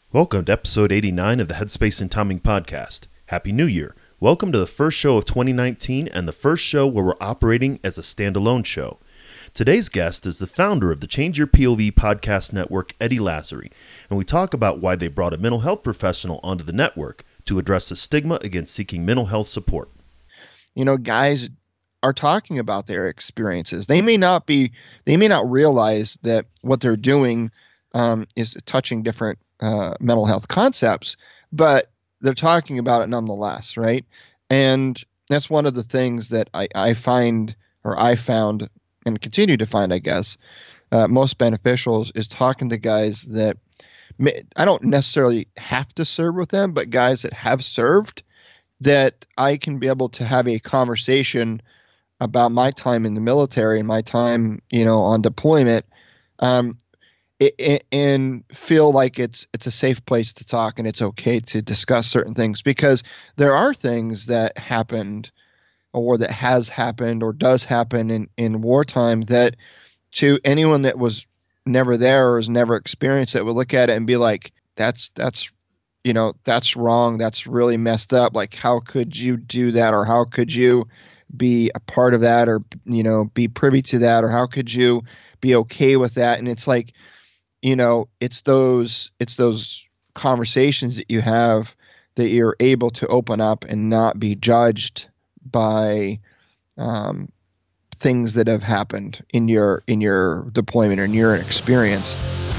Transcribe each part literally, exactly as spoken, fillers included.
Welcome to episode eighty-nine of the Headspace and Timing podcast. Happy New Year. Welcome to the first show of twenty nineteen and the first show where we're operating as a standalone show. Today's guest is the founder of the Change Your P O V podcast network, Eddie Lazzari, and we talk about why they brought a mental health professional onto the network to address the stigma against seeking mental health support. You know, guys are talking about their experiences. They may not be, they may not realize that what they're doing um, is touching different uh, mental health concepts, but they're talking about it nonetheless, right? And that's one of the things that I, I find, or I found, and continue to find, I guess, uh, most beneficial is talking to guys that may, I don't necessarily have to serve with them, but guys that have served, that I can be able to have a conversation about my time in the military and my time, you know, on deployment, um, it, it, and feel like it's it's a safe place to talk and it's okay to discuss certain things, because there are things that happened or that has happened or does happen in, in wartime that to anyone that was never there or has never experienced it would look at it and be like, that's that's you know, that's wrong. That's really messed up. Like, how could you do that? Or how could you be a part of that, or, you know, be privy to that? Or how could you be okay with that? And it's like, you know, it's those, it's those conversations that you have that you're able to open up and not be judged by, um, things that have happened in your, in your deployment or in your experience.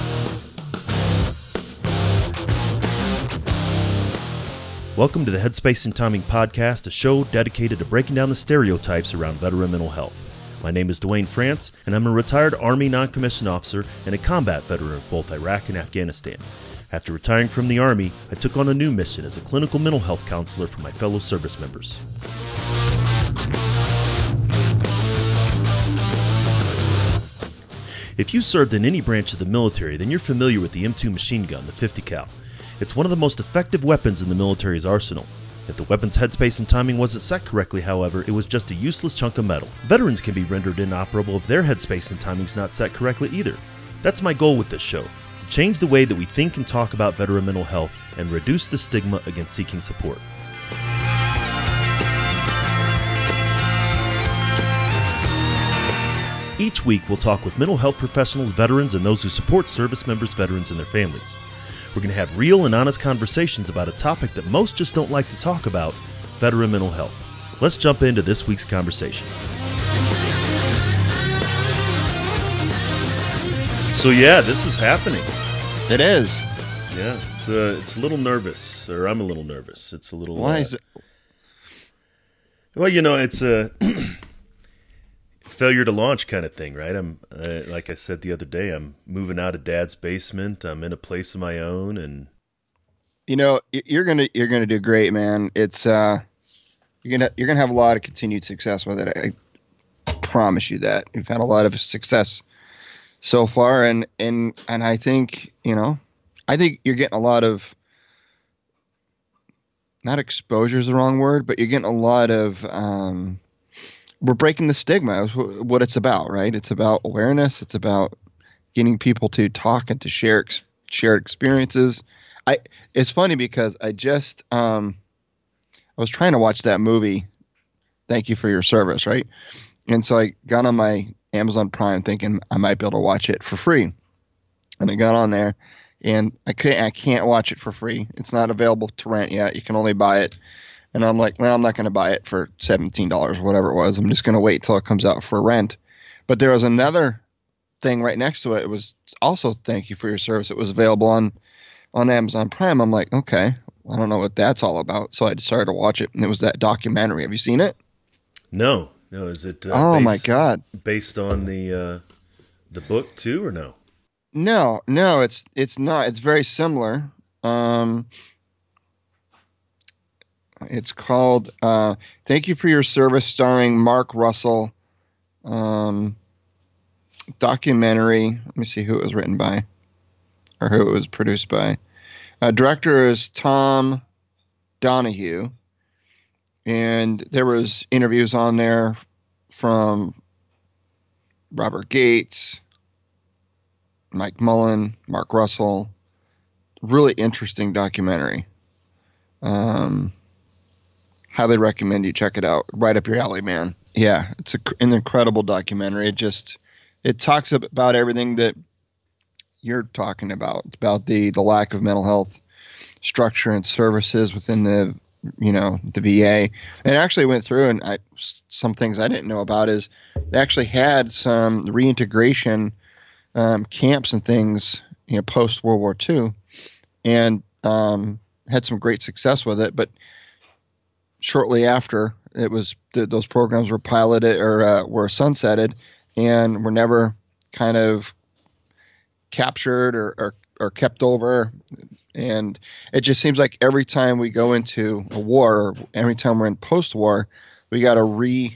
Welcome to the Headspace and Timing podcast, a show dedicated to breaking down the stereotypes around veteran mental health. My name is Dwayne France, and I'm a retired Army non-commissioned officer and a combat veteran of both Iraq and Afghanistan. After retiring from the Army, I took on a new mission as a clinical mental health counselor for my fellow service members. If you served in any branch of the military, then you're familiar with the M two machine gun, the fifty cal. It's one of the most effective weapons in the military's arsenal. If the weapon's headspace and timing wasn't set correctly, however, it was just a useless chunk of metal. Veterans can be rendered inoperable if their headspace and timing's not set correctly either. That's my goal with this show, to change the way that we think and talk about veteran mental health and reduce the stigma against seeking support. Each week, we'll talk with mental health professionals, veterans, and those who support service members, veterans, and their families. We're going to have real and honest conversations about a topic that most just don't like to talk about, veteran mental health. Let's jump into this week's conversation. So yeah, this is happening. It is. Yeah, it's uh, it's a little nervous, or I'm a little nervous. It's a little. Why uh, is it? Well, you know, it's a failure to launch kind of thing, right? I'm uh, like I said the other day, I'm moving out of Dad's basement. I'm in a place of my own, and you know, you're gonna you're gonna do great, man. It's uh, you're gonna you're gonna have a lot of continued success with it. I promise you that. You've had a lot of success so far, and and and I think you know, I think you're getting a lot of, not exposure is the wrong word, but you're getting a lot of. Um, We're breaking the stigma. Is what it's about, right? It's about awareness. It's about getting people to talk and to share ex- shared experiences. I. It's funny because I just um, I was trying to watch that movie, Thank You for Your Service, right? And so I got on my Amazon Prime thinking I might be able to watch it for free, and I got on there, and I can't. I can't watch it for free. It's not available to rent yet. You can only buy it. And I'm like, well, I'm not going to buy it for seventeen dollars or whatever it was. I'm just going to wait till it comes out for rent. But there was another thing right next to it. It was also Thank You for Your Service. It was available on, on Amazon Prime. I'm like, okay, I don't know what that's all about. So I decided to watch it. And it was that documentary. Have you seen it? no, no. Is it? Uh, oh, based, my God. Based on the uh, the book too, or no? No, no, it's it's not. It's very similar. Um, It's called uh, Thank You for Your Service, starring Mark Russell. Um, documentary. Let me see who it was written by, or who it was produced by. Uh, director is Tom Donahue, and there was interviews on there from Robert Gates, Mike Mullen, Mark Russell, really interesting documentary. Um, highly recommend you check it out. Right up your alley, man. Yeah, it's a, an incredible documentary. It just it talks about everything that you're talking about, about the the lack of mental health structure and services within the you know the V A. And it actually went through, and I, some things I didn't know about is they actually had some reintegration um, camps and things, you know, post World War Two, and um, had some great success with it. But shortly after, it was th- those programs were piloted or uh, were sunsetted, and were never kind of captured or, or, or kept over. And it just seems like every time we go into a war, or every time we're in post-war, we got to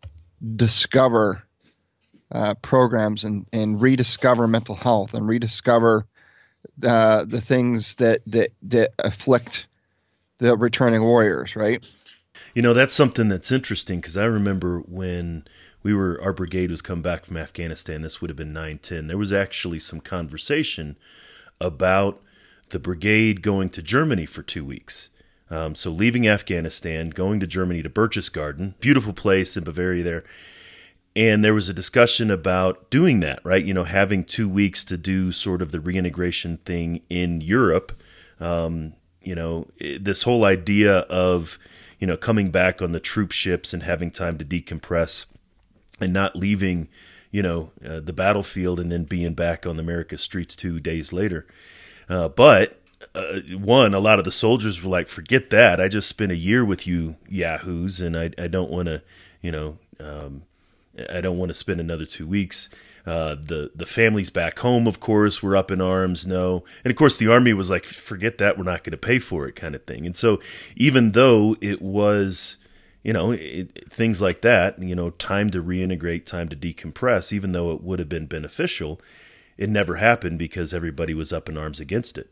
rediscover uh, programs and, and rediscover mental health and rediscover uh, the things that, that, that afflict the returning warriors, right? You know, that's something that's interesting, because I remember when we were, our brigade was coming back from Afghanistan, this would have been nine ten, there was actually some conversation about the brigade going to Germany for two weeks. Um, so leaving Afghanistan, going to Germany to Berchtesgaden, beautiful place in Bavaria there. And there was a discussion about doing that, right? You know, having two weeks to do sort of the reintegration thing in Europe. Um, you know, this whole idea of, you know, coming back on the troop ships and having time to decompress and not leaving, you know, uh, the battlefield and then being back on the America's streets two days later. Uh, but uh, one, a lot of the soldiers were like, forget that. I just spent a year with you yahoos, and I, I don't want to, you know, um, I don't want to spend another two weeks. Uh, the the families back home, of course, were up in arms. No, and of course the Army was like, forget that. We're not going to pay for it, kind of thing. And so, even though it was, you know, it, things like that, you know, time to reintegrate, time to decompress, even though it would have been beneficial, it never happened because everybody was up in arms against it.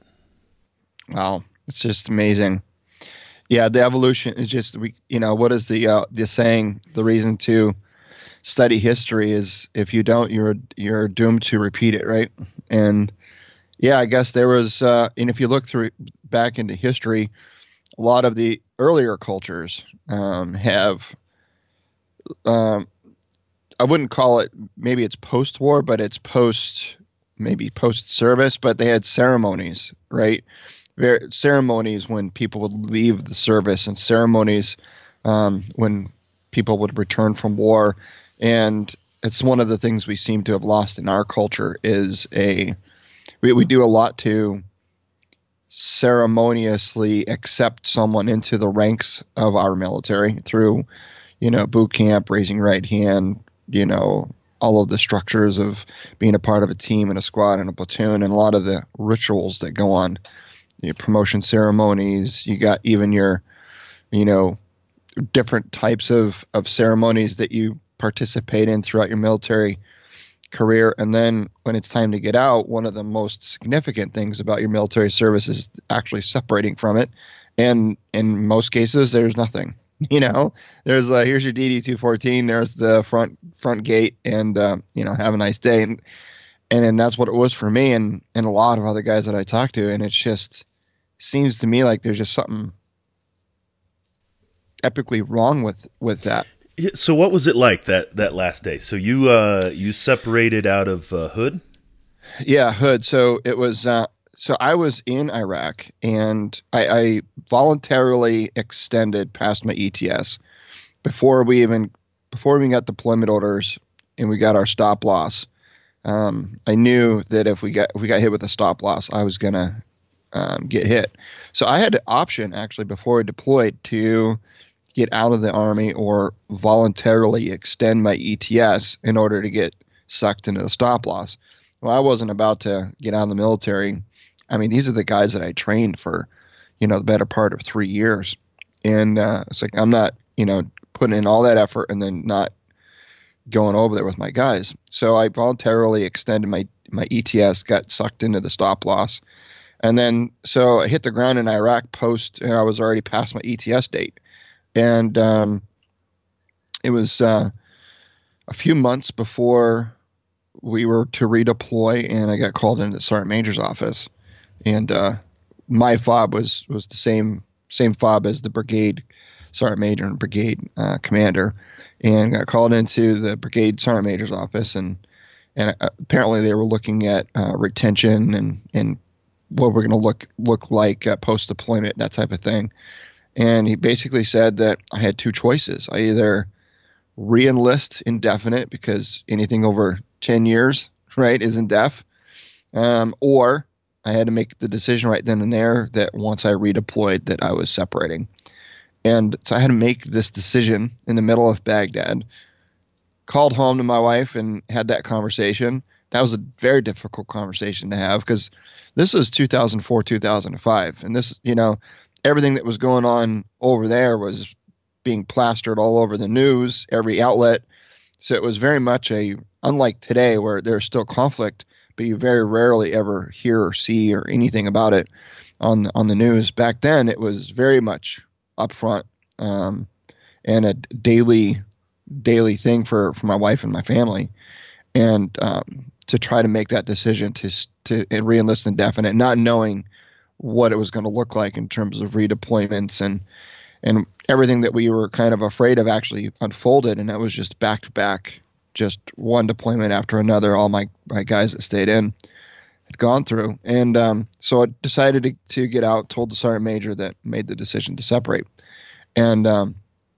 Wow, it's just amazing. Yeah, the evolution is just, we, you know, what is the uh, the saying? The reason to study history is if you don't, you're you're doomed to repeat it, right? And yeah, I guess there was, uh, and if you look through back into history, a lot of the earlier cultures um, have, um, I wouldn't call it, maybe it's post-war, but it's post, maybe post-service, but they had ceremonies, right? Very, ceremonies when people would leave the service, and ceremonies um, when people would return from war. And it's one of the things we seem to have lost in our culture is a, we, we do a lot to ceremoniously accept someone into the ranks of our military through, you know, boot camp, raising right hand, you know, all of the structures of being a part of a team and a squad and a platoon, and a lot of the rituals that go on, your promotion ceremonies. You got even your, you know, different types of, of ceremonies that you participate in throughout your military career. And then when it's time to get out, one of the most significant things about your military service is actually separating from it. And in most cases, there's nothing. You know, there's uh, here's your D D two fourteen. There's the front front gate, and uh, you know, have a nice day. And and and that's what it was for me, and and a lot of other guys that I talk to. And it's just seems to me like there's just something epically wrong with with that. So what was it like that that last day? So you uh, you separated out of uh, Hood? Yeah, Hood. So it was. Uh, so I was in Iraq, and I, I voluntarily extended past my E T S before we even before we got deployment orders and we got our stop loss. Um, I knew that if we got if we got hit with a stop loss, I was gonna um, get hit. So I had the option actually before I deployed to get out of the Army or voluntarily extend my E T S in order to get sucked into the stop loss. Well, I wasn't about to get out of the military. I mean, these are the guys that I trained for, you know, the better part of three years. And uh, it's like, I'm not, you know, putting in all that effort and then not going over there with my guys. So I voluntarily extended my, my E T S, got sucked into the stop loss. And then, so I hit the ground in Iraq post, and I was already past my E T S date. And um, it was uh, a few months before we were to redeploy, and I got called into the Sergeant Major's office. And uh, my fob was was the same same fob as the brigade sergeant major and brigade uh, commander, and got called into the brigade sergeant major's office, and and uh, apparently they were looking at uh, retention and and what we're going to look look like uh, post deployment, that type of thing. And he basically said that I had two choices. I either re-enlist indefinite, because anything over ten years, right, is indef, um, or I had to make the decision right then and there that once I redeployed that I was separating. And so I had to make this decision in the middle of Baghdad, called home to my wife and had that conversation. That was a very difficult conversation to have, because this was two thousand four, two thousand five. And this, you know, everything that was going on over there was being plastered all over the news, every outlet. So it was very much a, unlike today where there's still conflict, but you very rarely ever hear or see or anything about it on on the news. Back then, it was very much upfront um, and a daily daily thing for, for my wife and my family. And um, to try to make that decision to to re-enlist indefinite, not knowing what it was going to look like in terms of redeployments and and everything that we were kind of afraid of actually unfolded, and that was just back to back, just one deployment after another. All my, my guys that stayed in had gone through. And um, so I decided to, to get out, told the sergeant major that made the decision to separate. And um,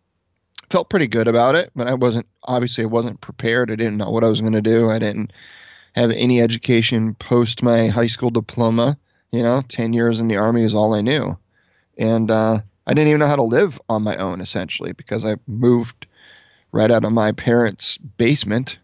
felt pretty good about it, but I wasn't, obviously I wasn't prepared. I didn't know what I was going to do. I didn't have any education post my high school diploma. You know, ten years in the Army is all I knew. And uh, I didn't even know how to live on my own, essentially, because I moved right out of my parents' basement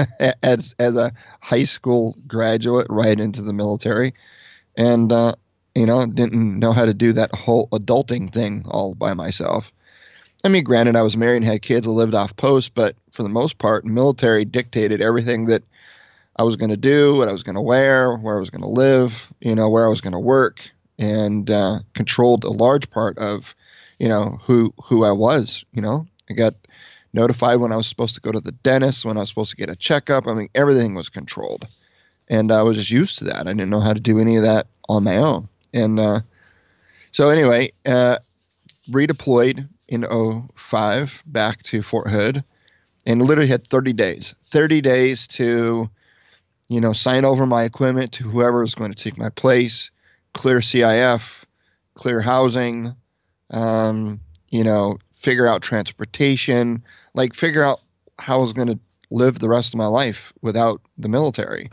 as as a high school graduate right into the military, and uh, you know, didn't know how to do that whole adulting thing all by myself. I mean, granted, I was married and had kids, I lived off post, but for the most part, military dictated everything that I was going to do, what I was going to wear, where I was going to live, you know, where I was going to work, and uh, controlled a large part of, you know, who who I was. You know, I got notified when I was supposed to go to the dentist, when I was supposed to get a checkup. I mean, everything was controlled, and I was just used to that. I didn't know how to do any of that on my own. And uh, so anyway, uh, redeployed in oh five back to Fort Hood, and literally had thirty days, thirty days to, you know, sign over my equipment to whoever was going to take my place, clear C I F, clear housing, um, you know, figure out transportation, like figure out how I was going to live the rest of my life without the military.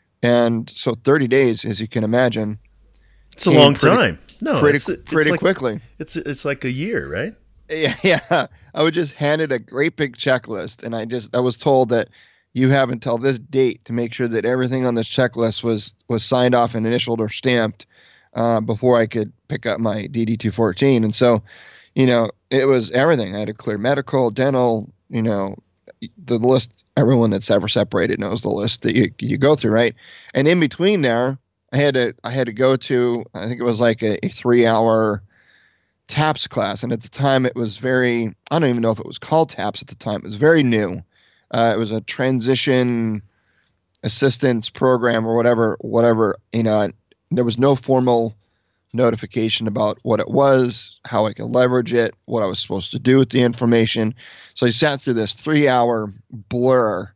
And so thirty days, as you can imagine, it's a long pretty, time. No, pretty, it's, it's pretty like, quickly. It's it's like a year, right? Yeah, yeah. I was just handed a great big checklist, and I just I was told that you have until this date to make sure that everything on this checklist was was signed off and initialed or stamped uh, before I could pick up my D D two fourteen. And so, you know, it was everything. I had to clear medical, dental, you know, the list. Everyone that's ever separated knows the list that you you go through, right? And in between there, I had to I had to go to, I think it was like a, a three hour TAPS class, and at the time it was very, I don't even know if it was called TAPS at the time. It was very new. Uh, it was a transition assistance program or whatever, whatever, you know. There was no formal notification about what it was, how I could leverage it, what I was supposed to do with the information. So I sat through this three-hour blur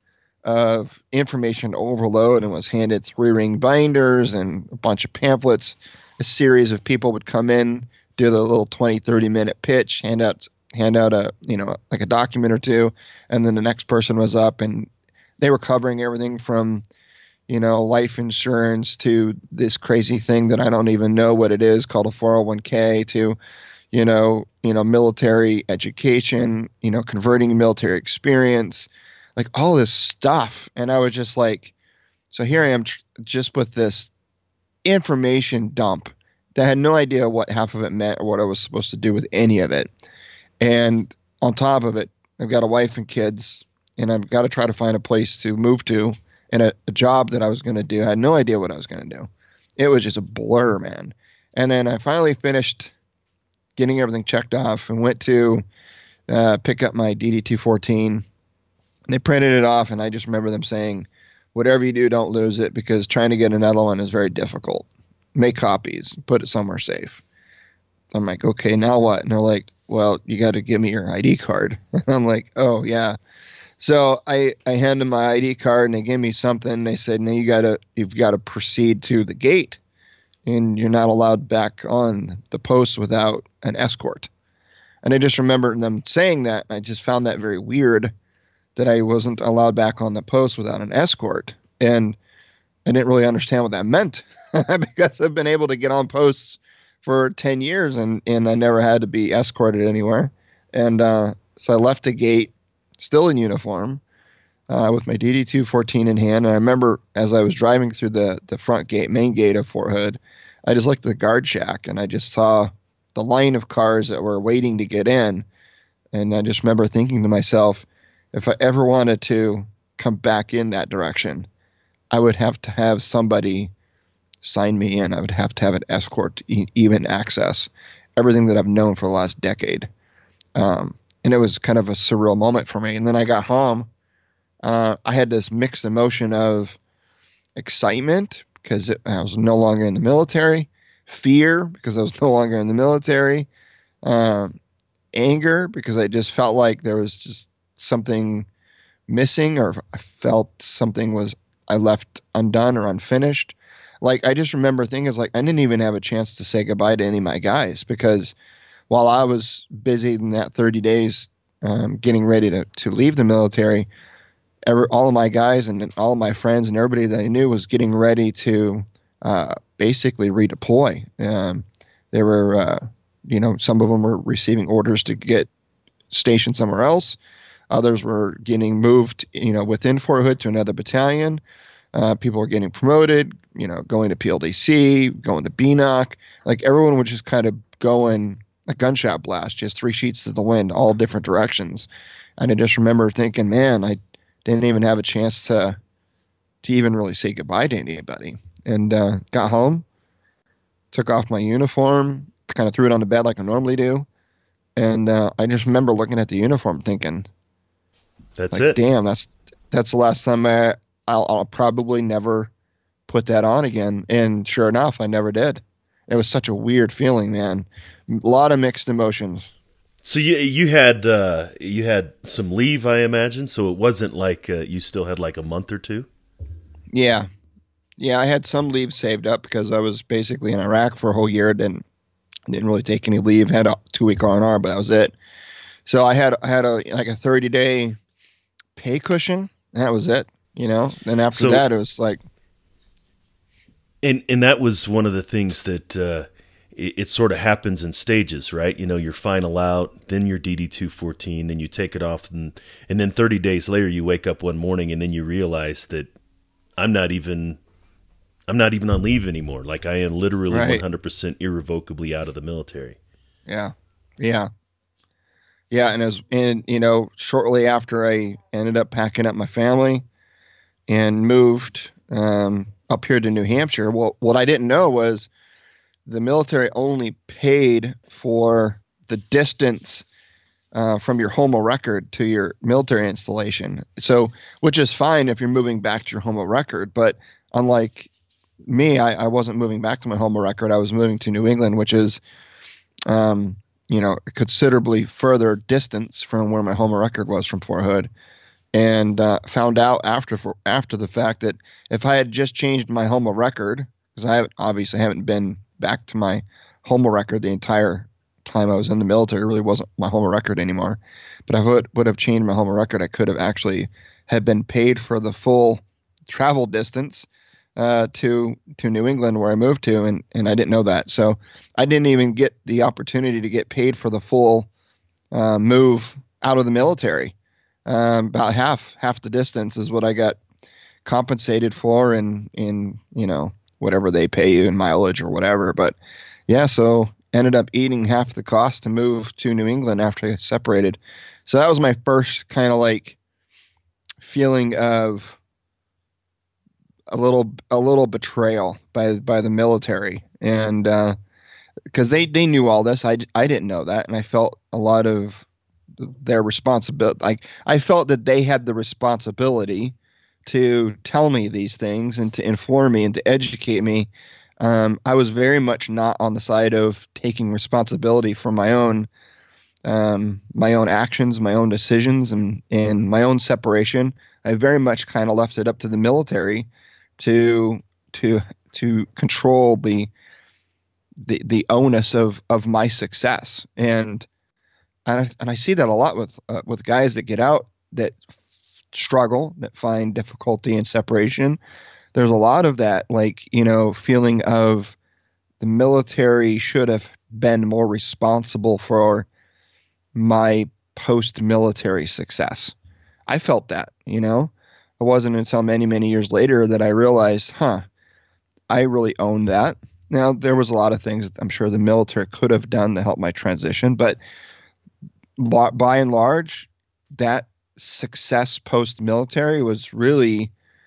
of information overload and was handed three-ring binders and a bunch of pamphlets. A series of people would come in, do the little twenty, thirty-minute pitch, hand out hand out a, you know, like a document or two, and then the next person was up, and they were covering everything from, you know, life insurance to this crazy thing that I don't even know what it is called a four oh one k to, you know, you know, military education, you know, converting military experience, like all this stuff. And I was just like, so here I am tr- just with this information dump that I had no idea what half of it meant or what I was supposed to do with any of it. And on top of it, I've got a wife and kids, and I've got to try to find a place to move to and a, a job that I was going to do. I had no idea what I was going to do. It was just a blur, man. And then I finally finished getting everything checked off and went to uh, pick up my D D two fourteen. They printed it off, and I just remember them saying, whatever you do, don't lose it, because trying to get another one is very difficult. make copies, put it somewhere safe. I'm like, okay, now what? And they're like, well, you got to give me your I D card. I'm like, oh yeah. So I, I hand them my I D card and they gave me something. They said, no, you gotta, you've got to proceed to the gate and you're not allowed back on the post without an escort. And I just remember them saying that. I just found that very weird that I wasn't allowed back on the post without an escort. And I didn't really understand what that meant because I've been able to get on posts for ten years and, and I never had to be escorted anywhere. And uh, so I left the gate still in uniform uh, with my D D two fourteen in hand. And I remember as I was driving through the, the front gate, main gate of Fort Hood, I just looked at the guard shack and I just saw the line of cars that were waiting to get in. And I just remember thinking to myself, if I ever wanted to come back in that direction, I would have to have somebody sign me in. I would have to have an escort to e- even access everything that I've known for the last decade. Um, and it was kind of a surreal moment for me. And then I got home. Uh, I had this mixed emotion of excitement because it, I was no longer in the military, fear because I was no longer in the military, um, anger because I just felt like there was just something missing, or I felt something was I left undone or unfinished. Like, I just remember thinking, like, I didn't even have a chance to say goodbye to any of my guys because while I was busy in that thirty days um, getting ready to, to leave the military, every, all of my guys and all of my friends and everybody that I knew was getting ready to uh, basically redeploy. Um, they were, uh, you know, some of them were receiving orders to get stationed somewhere else. Others were getting moved, you know, within Fort Hood to another battalion. Uh, people were getting promoted, you know, going to P L D C, going to B N O C. Like, everyone was just kind of going a gunshot blast, just three sheets to the wind, all different directions. And I just remember thinking, man, I didn't even have a chance to to even really say goodbye to anybody. And uh, got home, took off my uniform, kind of threw it on the bed like I normally do. And uh, I just remember looking at the uniform thinking, that's like, it. Damn, that's that's the last time I, I'll, I'll probably never put that on again. And sure enough, I never did. It was such a weird feeling, man. A lot of mixed emotions. So you you had uh, you had some leave, I imagine. So it wasn't like uh, you still had like a month or two. Yeah, yeah. I had some leave saved up because I was basically in Iraq for a whole year. Didn't didn't really take any leave. Had a two week R and R, but that was it. So I had I had a like a thirty day pay cushion. And that was it. You know. And after so, that, it was like. And and that was one of the things that. Uh, It, it sort of happens in stages, right? You know, you're final out, then you're D D two fourteen, then you take it off, and and then thirty days later you wake up one morning and then you realize that I'm not even I'm not even on leave anymore. Like, I am literally right. one hundred percent irrevocably out of the military. Yeah. Yeah. Yeah, and as and you know, shortly after I ended up packing up my family and moved um, up here to New Hampshire, well, what I didn't know was the military only paid for the distance uh, from your home of record to your military installation. So, which is fine if you're moving back to your home of record. But unlike me, I, I wasn't moving back to my home of record. I was moving to New England, which is, um, you know, a considerably further distance from where my home of record was from Fort Hood. And uh, found out after for, after the fact that if I had just changed my home of record, because I haven't, obviously haven't been back to my home of record the entire time I was in the military. It really wasn't my home of record anymore. But I would, would have changed my home of record. I could have actually had been paid for the full travel distance uh, to to New England where I moved to, and, and I didn't know that. So I didn't even get the opportunity to get paid for the full uh, move out of the military. Um, about half half the distance is what I got compensated for in, in you know, whatever they pay you in mileage or whatever. But yeah, so ended up eating half the cost to move to New England after I separated. So that was my first kind of like feeling of a little, a little betrayal by, by the military. And, uh, cause they, they knew all this. I, I didn't know that. And I felt a lot of their responsibility. Like, I felt that they had the responsibility to tell me these things and to inform me and to educate me Um, I was very much not on the side of taking responsibility for my own um, my own actions, my own decisions, and and my own separation. I very much kind of left it up to the military to to to control the the the onus of of my success. And and I, and I see that a lot with uh, with guys that get out that struggle, that find difficulty in separation. There's a lot of that, like, you know, feeling of the military should have been more responsible for my post-military success. I felt that, you know. It wasn't until many, many years later that I realized, huh, I really owned that. Now, there was a lot of things that I'm sure the military could have done to help my transition, but by and large, that success post-military was really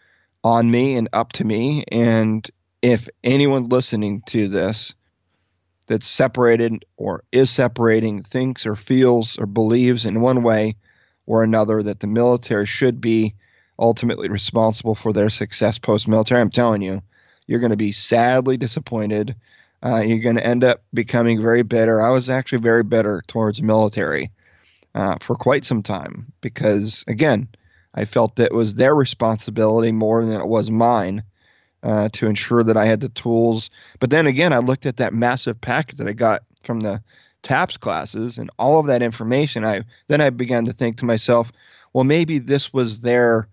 on me and up to me. And if anyone listening to this that's separated or is separating thinks or feels or believes in one way or another that the military should be ultimately responsible for their success post-military, I'm telling you, you're going to be sadly disappointed. Uh, you're going to end up becoming very bitter. I was actually very bitter towards the military uh, for quite some time because, again, I felt that it was their responsibility more than it was mine uh, to ensure that I had the tools. But then again, I looked at that massive packet that I got from the TAPS classes and all of that information. I then I began to think to myself, well, maybe this was their,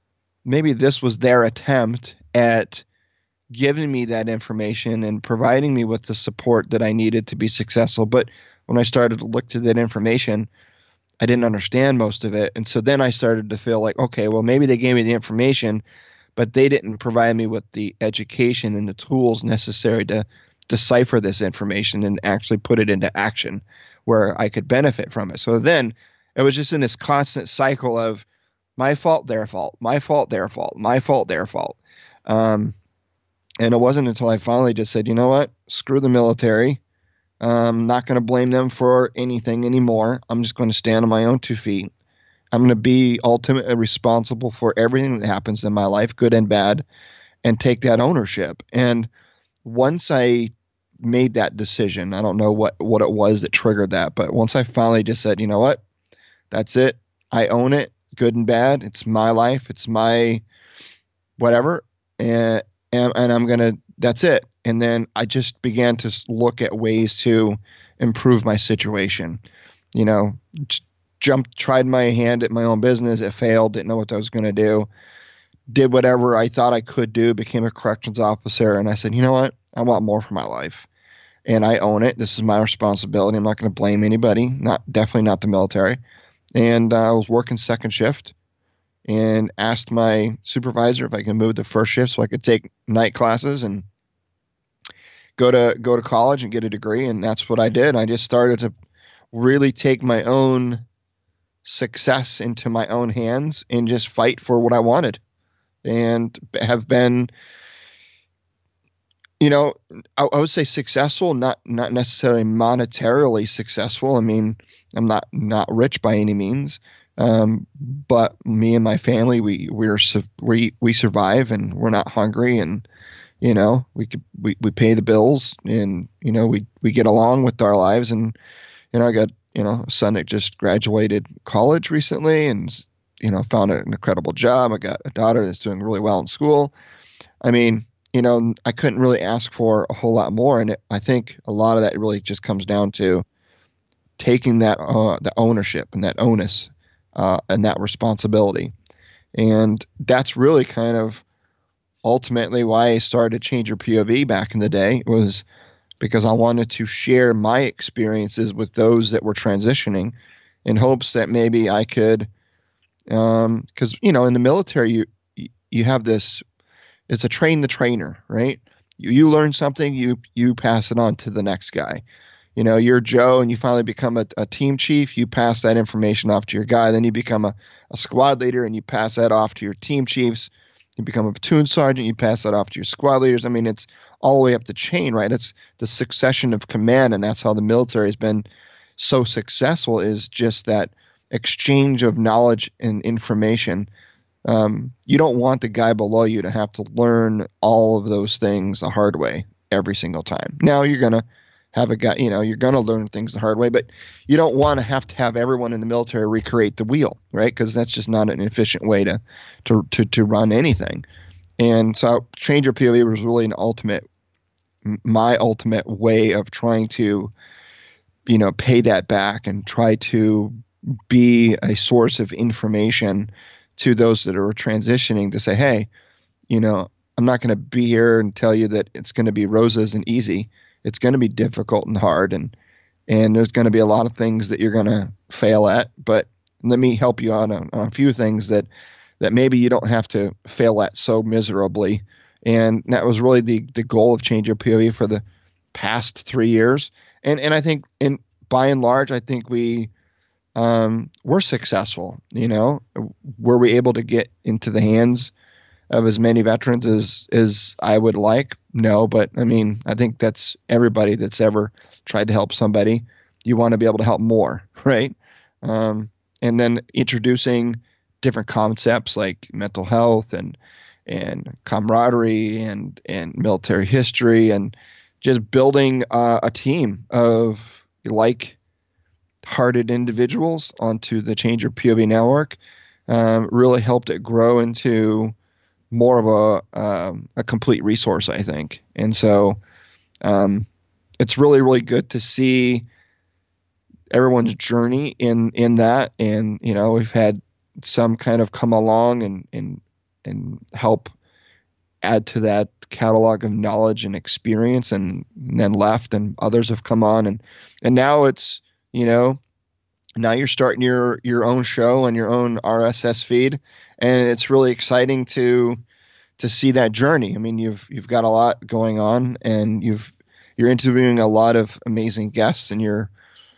maybe this was their attempt at giving me that information and providing me with the support that I needed to be successful. But when I started to look to that information, I didn't understand most of it. And so then I started to feel like, okay, well, maybe they gave me the information, but they didn't provide me with the education and the tools necessary to decipher this information and actually put it into action where I could benefit from it. So then it was just in this constant cycle of my fault, their fault, my fault, their fault, my fault, their fault. Um, and it wasn't until I finally just said, you know what, screw the military. I'm not going to blame them for anything anymore. I'm just going to stand on my own two feet. I'm going to be ultimately responsible for everything that happens in my life, good and bad, and take that ownership. And once I made that decision, I don't know what, what it was that triggered that, but once I finally just said, you know what, that's it. I own it, good and bad. It's my life. It's my whatever. And, and, and I'm going to, that's it. And then I just began to look at ways to improve my situation. You know, jumped, tried my hand at my own business. It failed. Didn't know what I was going to do. Did whatever I thought I could do. Became a corrections officer. And I said, you know what? I want more for my life. And I own it. This is my responsibility. I'm not going to blame anybody. Not definitely not the military. And uh, I was working second shift and asked my supervisor if I could move to first shift so I could take night classes and go to go to college and get a degree. And that's what I did. I just started to really take my own success into my own hands and just fight for what I wanted, and have been, you know, I, I would say successful, not not necessarily monetarily successful. I mean, I'm not not rich by any means, um, but me and my family, we we're we we survive, and we're not hungry, and you know, we could, we, we pay the bills, and, you know, we, we get along with our lives. And, you know, I got, you know, a son that just graduated college recently and, you know, found an incredible job. I got a daughter that's doing really well in school. I mean, you know, I couldn't really ask for a whole lot more. And it, I think a lot of that really just comes down to taking that, uh, the ownership and that onus, uh, and that responsibility. And that's really kind of ultimately why I started Change Your P O V back in the day, was because I wanted to share my experiences with those that were transitioning in hopes that maybe I could, um, cause you know, in the military, you, you have this, it's a train the trainer, right? You, you learn something, you, you pass it on to the next guy. You know, you're Joe and you finally become a, a team chief, you pass that information off to your guy. Then you become a, a squad leader and you pass that off to your team chiefs. You become a platoon sergeant, you pass that off to your squad leaders. I mean, it's all the way up the chain, right? It's the succession of command, and that's how the military has been so successful, is just that exchange of knowledge and information. Um, you don't want the guy below you to have to learn all of those things the hard way. every single time. Now you're going to have a guy, you know, you're going to learn things the hard way, but you don't want to have to have everyone in the military recreate the wheel, right? Because that's just not an efficient way to, to, to, to run anything. And so Change Your P O V was really an ultimate, my ultimate way of trying to, you know, pay that back and try to be a source of information to those that are transitioning to say, hey, you know, I'm not going to be here and tell you that it's going to be roses and easy. It's going to be difficult and hard, and and there's going to be a lot of things that you're going to fail at. But let me help you on a, on a few things that that maybe you don't have to fail at so miserably. And that was really the the goal of Change Your P O V for the past three years. And and I think, in by and large, I think we um, were successful. You know, were we able to get into the hands of as many veterans as as I would like? No, but I mean, I think that's everybody that's ever tried to help somebody. You want to be able to help more, right? Um, and then introducing different concepts like mental health and and camaraderie and and military history, and just building uh, a team of like-hearted individuals onto the Change Your P O V network um, really helped it grow into more of a um, a complete resource, I think. And so um, it's really, really good to see everyone's journey in in that. And, you know, we've had some kind of come along and and and help add to that catalog of knowledge and experience, and, and then left, and others have come on. And, and now it's, you know, now you're starting your, your own show and your own R S S feed. And it's really exciting to to see that journey. I mean, you've you've got a lot going on, and you've you're interviewing a lot of amazing guests, and you're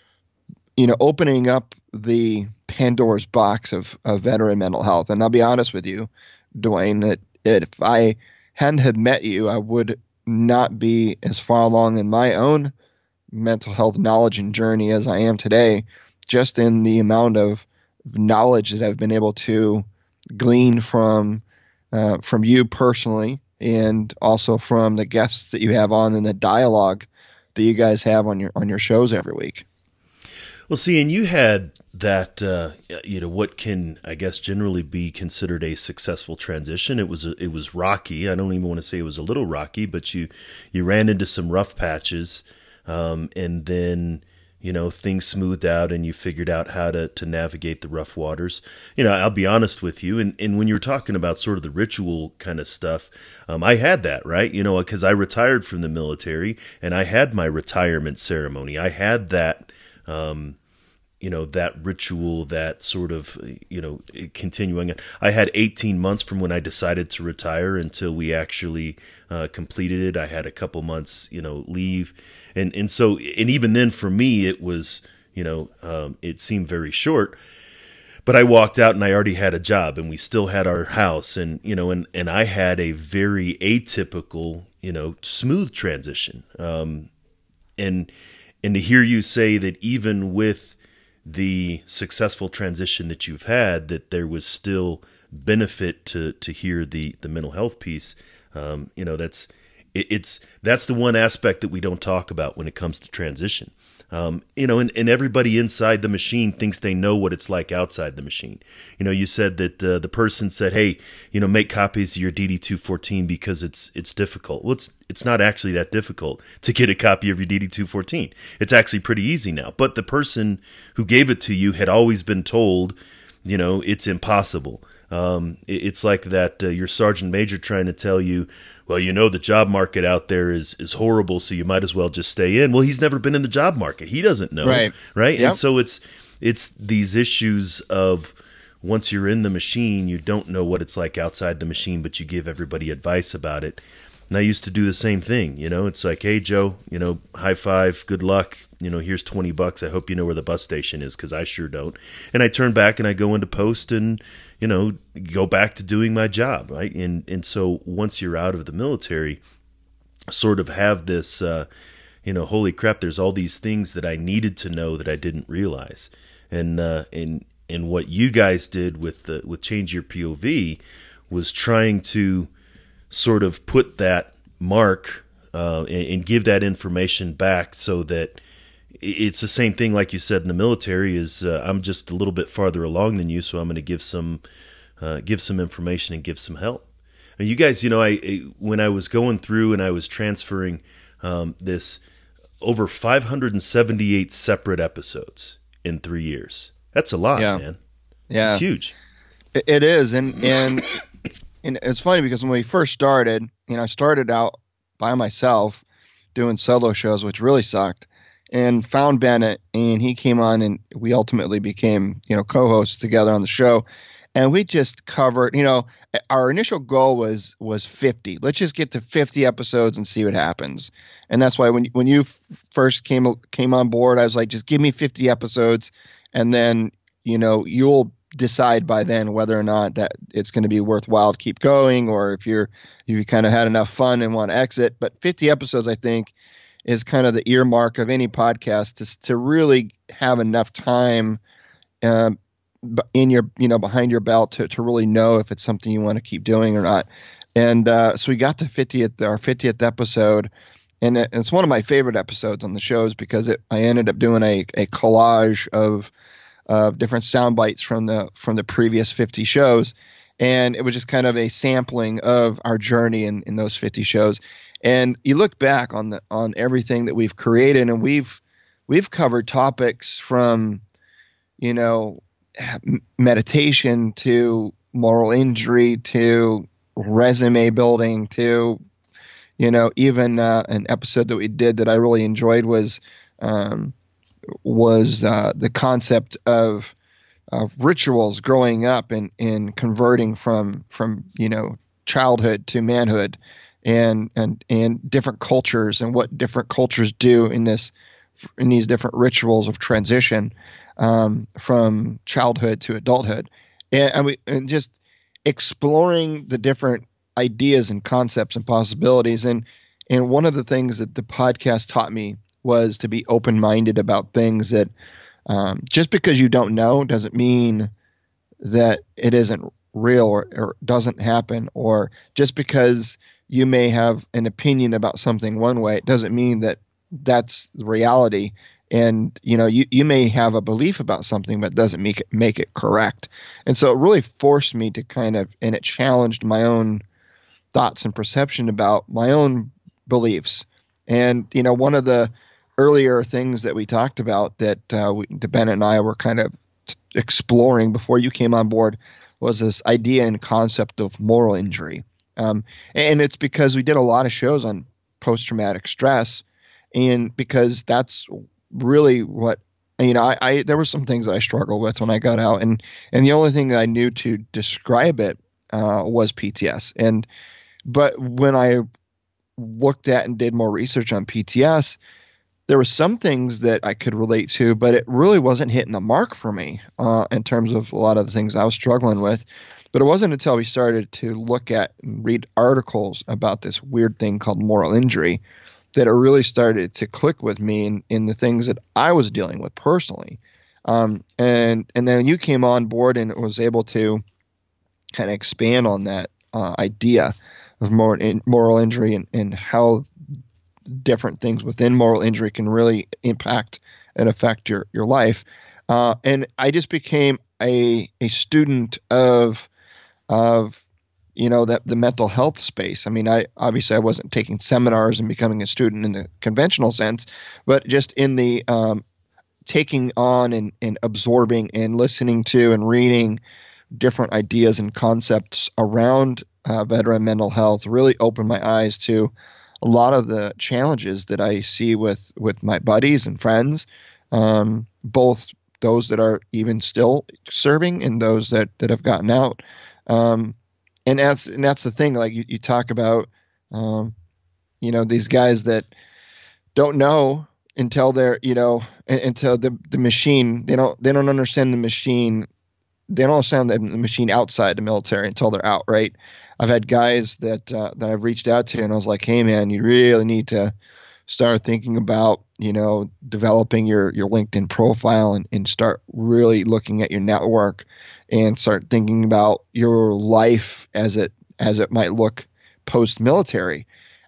you know opening up the Pandora's box of, of veteran mental health. And I'll be honest with you, Dwayne, that if I hadn't have met you, I would not be as far along in my own mental health knowledge and journey as I am today, just in the amount of knowledge that I've been able to glean from uh, from you personally, and also from the guests that you have on, and the dialogue that you guys have on your on your shows every week. Well, see, and you had that, uh, you know, what can, I guess, generally be considered a successful transition. It was a, it was rocky. I don't even want to say it was a little rocky, but you you ran into some rough patches, um, and then, you know, things smoothed out, and you figured out how to, to navigate the rough waters. You know, I'll be honest with you, and, and when you were talking about sort of the ritual kind of stuff, um, I had that, right? You know, because I retired from the military, and I had my retirement ceremony. I had that, um, you know, that ritual, that sort of, you know, continuing. I had eighteen months from when I decided to retire until we actually uh, completed it. I had a couple months, you know, leave. And and so, and even then for me, it was, you know, um, it seemed very short. But I walked out and I already had a job, and we still had our house, and, you know, and, and I had a very atypical, you know, smooth transition. Um, and and to hear you say that even with the successful transition that you've had, that there was still benefit to to hear the the mental health piece, um, you know, that's it, it's that's the one aspect that we don't talk about when it comes to transition. Um, you know, and, and everybody inside the machine thinks they know what it's like outside the machine. You know, you said that uh, the person said, "Hey, you know, make copies of your D D two fourteen because it's it's difficult." Well, it's it's not actually that difficult to get a copy of your D D two fourteen. It's actually pretty easy now. But the person who gave it to you had always been told, you know, it's impossible. Um, it, it's like that uh, your sergeant major trying to tell you, well, you know, the job market out there is is horrible, so you might as well just stay in. Well, he's never been in the job market. He doesn't know, right? right? Yep. And so it's it's these issues of once you're in the machine, you don't know what it's like outside the machine, but you give everybody advice about it. And I used to do the same thing. You know, it's like, hey, Joe, you know, high five, good luck. You know, here's twenty bucks. I hope you know where the bus station is, because I sure don't. And I turn back and I go into post and, you know, go back to doing my job, right? And and so once you're out of the military, sort of have this, uh, you know, holy crap, there's all these things that I needed to know that I didn't realize. And uh, and and what you guys did with the, with Change Your P O V was trying to sort of put that mark uh, and, and give that information back so that it's the same thing like you said in the military is uh, I'm just a little bit farther along than you, so I'm going to give some uh, give some information and give some help. And you guys, you know, I, I when I was going through and I was transferring um, this over five hundred seventy-eight separate episodes in three years. That's a lot, yeah. man. Yeah, it's huge. It, it is, and and and it's funny because when we first started, you know, I started out by myself doing solo shows, which really sucked. And found Bennett, and he came on, and we ultimately became, you know, co-hosts together on the show. And we just covered, you know, our initial goal was was fifty. Let's just get to fifty episodes and see what happens. And that's why when when you f- first came came on board, I was like, just give me fifty episodes, and then, you know, you'll decide by then whether or not that it's going to be worthwhile to keep going, or if you're if you kind of had enough fun and want to exit. But fifty episodes, I think, is kind of the earmark of any podcast to to really have enough time uh, in your, you know, behind your belt to, to really know if it's something you want to keep doing or not. And uh, so we got to fiftieth, our fiftieth episode, and it, it's one of my favorite episodes on the shows because it, I ended up doing a, a collage of of different sound bites from the from the previous fifty shows, and it was just kind of a sampling of our journey in, in those fifty shows. And you look back on the on everything that we've created, and we've we've covered topics from, you know, meditation to moral injury to resume building to, you know, even uh, an episode that we did that I really enjoyed was um, was uh, the concept of of rituals growing up and and converting from from you know childhood to manhood. And, and and different cultures and what different cultures do in this in these different rituals of transition um, from childhood to adulthood, and, and we and just exploring the different ideas and concepts and possibilities. And and one of the things that the podcast taught me was to be open-minded about things that um, just because you don't know doesn't mean that it isn't real or, or doesn't happen, or just because you may have an opinion about something one way, it doesn't mean that that's the reality. And, you know, you, you may have a belief about something, but it doesn't make it, make it correct. And so it really forced me to kind of, and it challenged my own thoughts and perception about my own beliefs. And, you know, one of the earlier things that we talked about that uh, we, Ben and I were kind of t- exploring before you came on board was this idea and concept of moral injury. Um, and it's because we did a lot of shows on post-traumatic stress, and because that's really what, you know, I, I there were some things that I struggled with when I got out, and and the only thing that I knew to describe it uh, was P T S. And but when I looked at and did more research on P T S, there were some things that I could relate to, but it really wasn't hitting the mark for me uh, in terms of a lot of the things I was struggling with. But it wasn't until we started to look at and read articles about this weird thing called moral injury that it really started to click with me in, in the things that I was dealing with personally. Um, and and then you came on board and was able to kind of expand on that uh, idea of moral, in, moral injury and, and how different things within moral injury can really impact and affect your, your life. Uh, and I just became a a student of of, you know, that the mental health space. I mean, I obviously I wasn't taking seminars and becoming a student in the conventional sense, but just in the um, taking on and, and absorbing and listening to and reading different ideas and concepts around uh, veteran mental health really opened my eyes to a lot of the challenges that I see with, with my buddies and friends, um, both those that are even still serving and those that, that have gotten out. Um, and that's, and that's the thing, like you, you talk about, um, you know, these guys that don't know until they're, you know, until the, the machine, they don't, they don't understand the machine. They don't understand the machine outside the military until they're out. Right. I've had guys that, uh, that I've reached out to and I was like, hey man, you really need to start thinking about, you know, developing your, your LinkedIn profile and, and start really looking at your network and start thinking about your life as it, as it might look post-military.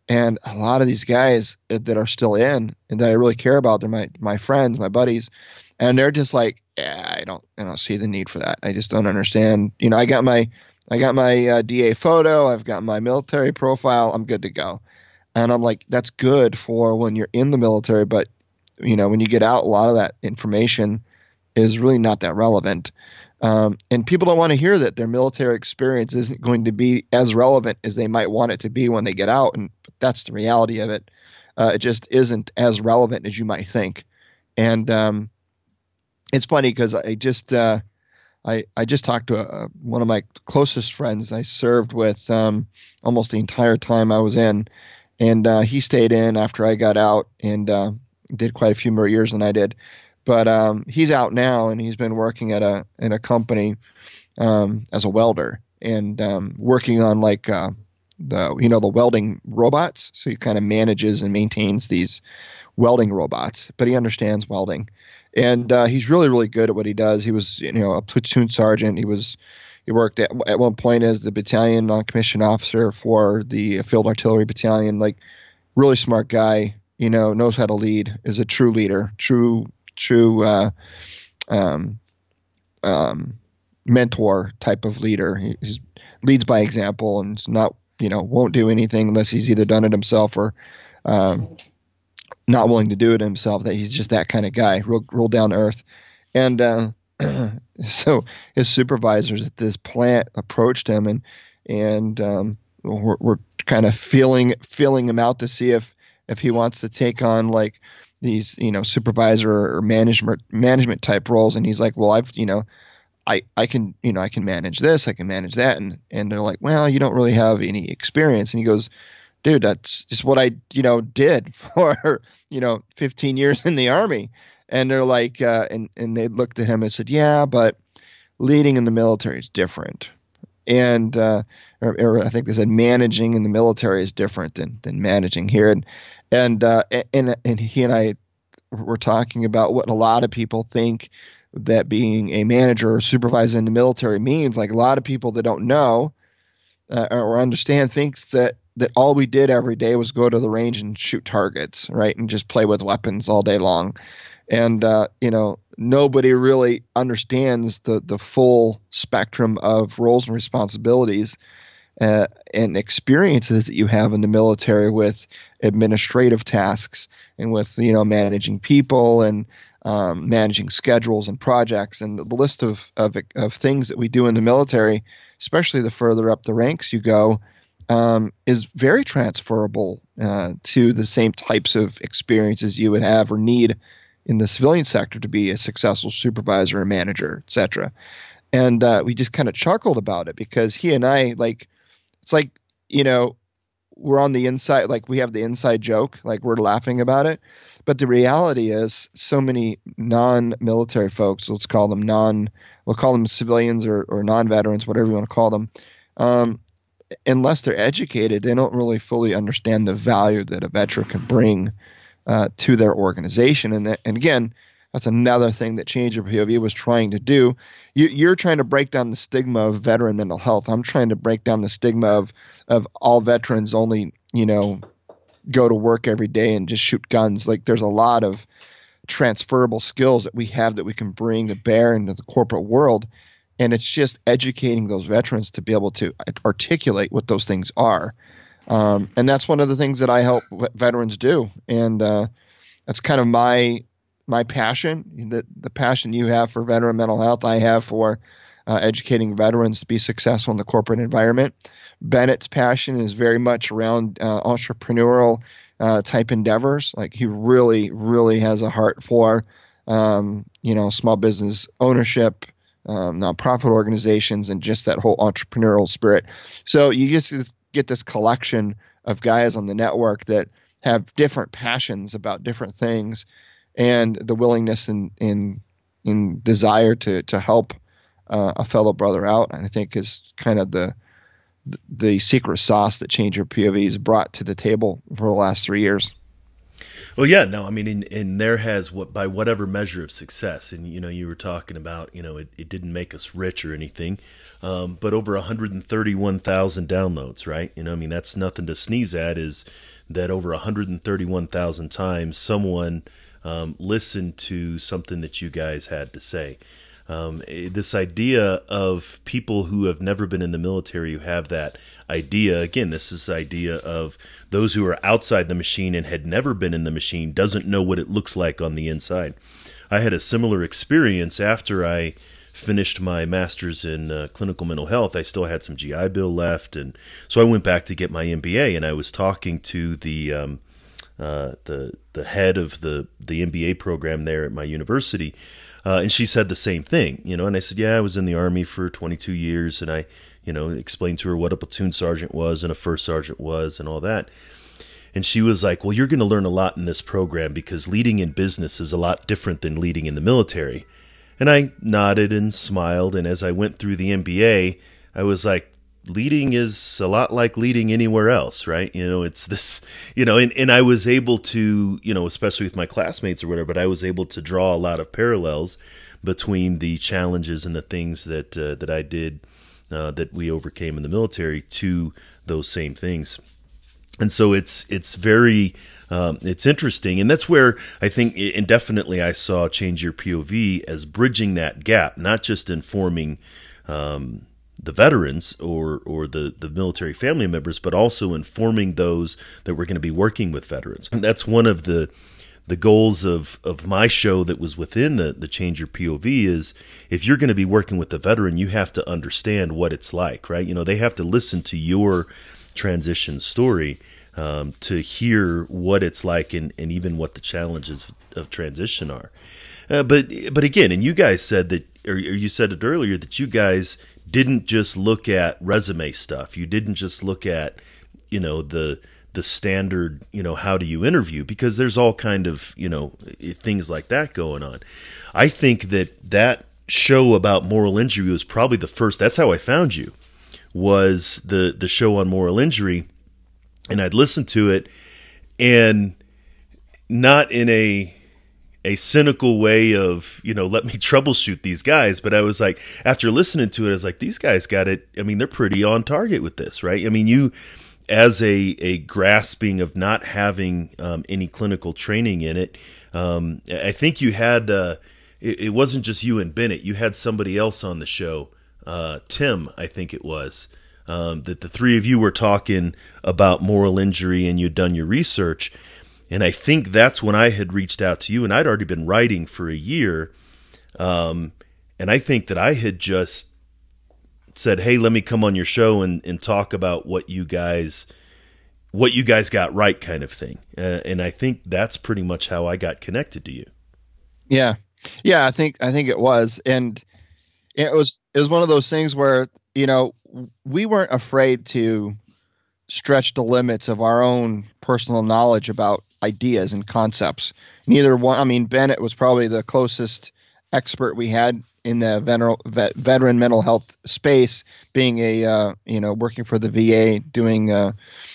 And a lot of these guys that are still in and that I really care about, they're my my friends, my buddies, and they're just like, yeah, I don't, I don't see the need for that. I just don't understand. You know, I got my, I got my uh, D A photo, I've got my military profile, I'm good to go. And I'm like, that's good for when you're in the military, but you know, when you get out, a lot of that information is really not that relevant. Um, and people don't want to hear that their military experience isn't going to be as relevant as they might want it to be when they get out. And that's the reality of it. Uh, it just isn't as relevant as you might think. And um, it's funny because I just uh, I I just talked to a, one of my closest friends I served with um, almost the entire time I was in, and uh, he stayed in after I got out and uh, did quite a few more years than I did. But um, he's out now, and he's been working at a in a company um, as a welder and um, working on like uh, the you know the welding robots. So he kind of manages and maintains these welding robots, but he understands welding, and uh, he's really really good at what he does. He was you know a platoon sergeant. He was he worked at at one point as the battalion non-commissioned officer for the field artillery battalion. Like really smart guy. You know knows how to lead. Is a true leader. True. true uh, um, um, mentor type of leader. He he's, leads by example and is not, you know, won't do anything unless he's either done it himself or um, not willing to do it himself. That he's just that kind of guy, real, real down to earth. And uh, so his supervisors at this plant approached him and and um, we're, we're kind of feeling feeling him out to see if if he wants to take on like these, you know, supervisor or management management type roles. And he's like, well, I've, you know, I, I can, you know, I can manage this, I can manage that. And, and they're like, well, you don't really have any experience. And he goes, dude, that's just what I, you know, did for, you know, fifteen years in the Army. And they're like, uh, and, and they looked at him and said, yeah, but leading in the military is different. And, uh, or, or I think they said managing in the military is different than, than managing here. And, And uh, and and he and I were talking about what a lot of people think that being a manager or supervisor in the military means. Like a lot of people that don't know uh, or understand thinks that that all we did every day was go to the range and shoot targets, right, and just play with weapons all day long. And uh, you know, nobody really understands the the full spectrum of roles and responsibilities Uh, and experiences that you have in the military with administrative tasks and with, you know, managing people and um, managing schedules and projects and the list of, of of things that we do in the military, especially the further up the ranks you go, um, is very transferable uh, to the same types of experiences you would have or need in the civilian sector to be a successful supervisor or manager, et cetera. And uh, we just kind of chuckled about it because he and I, like, it's like, you know, we're on the inside, like we have the inside joke, like we're laughing about it. But the reality is so many non-military folks, let's call them non, we'll call them civilians or, or non-veterans, whatever you want to call them, um, unless they're educated, they don't really fully understand the value that a veteran can bring uh, to their organization. And, that, and again, that's another thing that Change Your P O V was trying to do. You, you're trying to break down the stigma of veteran mental health. I'm trying to break down the stigma of of all veterans only, you know, go to work every day and just shoot guns. Like there's a lot of transferable skills that we have that we can bring to bear into the corporate world. And it's just educating those veterans to be able to articulate what those things are. Um, and that's one of the things that I help veterans do. And uh, that's kind of my my passion, the, the passion you have for veteran mental health, I have for uh, educating veterans to be successful in the corporate environment. Bennett's passion is very much around uh, entrepreneurial uh, type endeavors. Like he really, really has a heart for, um, you know, small business ownership, um, nonprofit organizations, and just that whole entrepreneurial spirit. So you just get this collection of guys on the network that have different passions about different things, and the willingness and in, in, in desire to to help uh, a fellow brother out, I think is kind of the the secret sauce that Change Your P O V has brought to the table for the last three years. Well, yeah, no, I mean, and, and there has what by whatever measure of success, and you know, you were talking about, you know, it, it didn't make us rich or anything, um, but over one hundred thirty-one thousand downloads, right? You know, I mean, that's nothing to sneeze at. Is that over one hundred thirty-one thousand times someone um, listened to something that you guys had to say. Um, this idea of people who have never been in the military, who have that idea, again, this is the idea of those who are outside the machine and had never been in the machine, doesn't know what it looks like on the inside. I had a similar experience after I finished my master's in uh, clinical mental health. I still had some G I Bill left, and so I went back to get my M B A, and I was talking to the um, uh, the the head of the, the M B A program there at my university. Uh, and she said the same thing, you know, and I said, yeah, I was in the Army for twenty-two years. And I, you know, explained to her what a platoon sergeant was and a first sergeant was and all that. And she was like, well, you're going to learn a lot in this program because leading in business is a lot different than leading in the military. And I nodded and smiled. And as I went through the M B A, I was like, leading is a lot like leading anywhere else, right? You know, it's this, you know, and, and I was able to, you know, especially with my classmates or whatever, but I was able to draw a lot of parallels between the challenges and the things that uh, that I did, uh, that we overcame in the military to those same things. And so it's it's very, um, it's interesting. And that's where I think, and definitely I saw Change Your P O V as bridging that gap, not just informing um the veterans or or the, the military family members, but also informing those that were going to be working with veterans. And that's one of the the goals of, of my show that was within the, the Change Your P O V is if you're going to be working with the veteran, you have to understand what it's like, right? You know, they have to listen to your transition story um, to hear what it's like and, and even what the challenges of transition are. Uh, but but again, and you guys said that, or, or you said it earlier, that you guys didn't just look at resume stuff. You didn't just look at, you know, the the standard, you know, how do you interview? Because there's all kind of, you know, things like that going on. I think that that show about moral injury was probably the first. That's how I found you, was the the show on moral injury, and I'd listened to it, and not in a a cynical way of, you know, let me troubleshoot these guys. But I was like, after listening to it, I was like, these guys got it. I mean, they're pretty on target with this, right? I mean, you, as a, a grasping of not having um, any clinical training in it, um, I think you had, uh, it, it wasn't just you and Bennett. You had somebody else on the show, uh, Tim, I think it was, um, that the three of you were talking about moral injury and you'd done your research. And I think that's when I had reached out to you, and I'd already been writing for a year. Um, and I think that I had just said, hey, let me come on your show and, and talk about what you guys, what you guys got right, kind of thing. Uh, and I think that's pretty much how I got connected to you. Yeah. Yeah, I think, I think it was. And it was, it was one of those things where, you know, we weren't afraid to stretch the limits of our own personal knowledge about ideas and concepts. Neither one, I mean, Bennett was probably the closest expert we had in the veteran, vet, veteran mental health space, being a, uh, you know, working for the V A, doing, uh,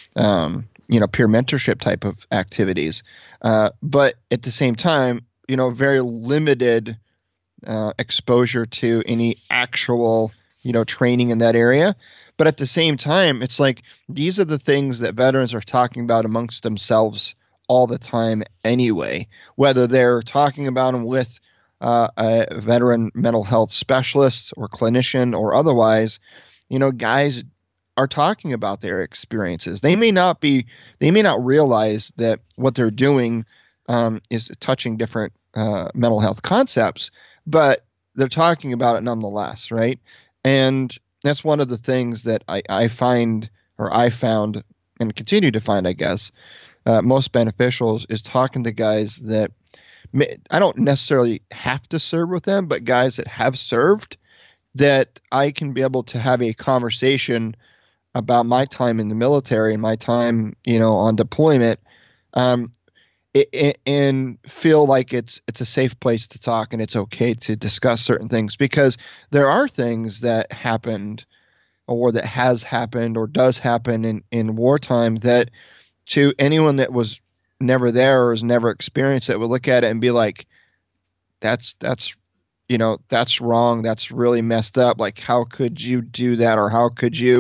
um, you know, peer mentorship type of activities. Uh, but at the same time, you know, very limited uh, exposure to any actual, you know, training in that area. But at the same time, it's like these are the things that veterans are talking about amongst themselves all the time anyway, whether they're talking about them with uh, a veteran mental health specialist or clinician or otherwise. You know, guys are talking about their experiences. They may not be, they may not realize that what they're doing um, is touching different uh, mental health concepts, but they're talking about it nonetheless, right? And that's one of the things that I, I find, or I found and continue to find, I guess, uh, most beneficial is, is talking to guys that may, I don't necessarily have to serve with them, but guys that have served, that I can be able to have a conversation about my time in the military and my time, you know, on deployment, um, it, it, and feel like it's it's a safe place to talk and it's okay to discuss certain things, because there are things that happened or that has happened or does happen in, in wartime that to anyone that was never there or has never experienced it would look at it and be like, that's, that's, you know, that's wrong. That's really messed up. Like, how could you do that? Or how could you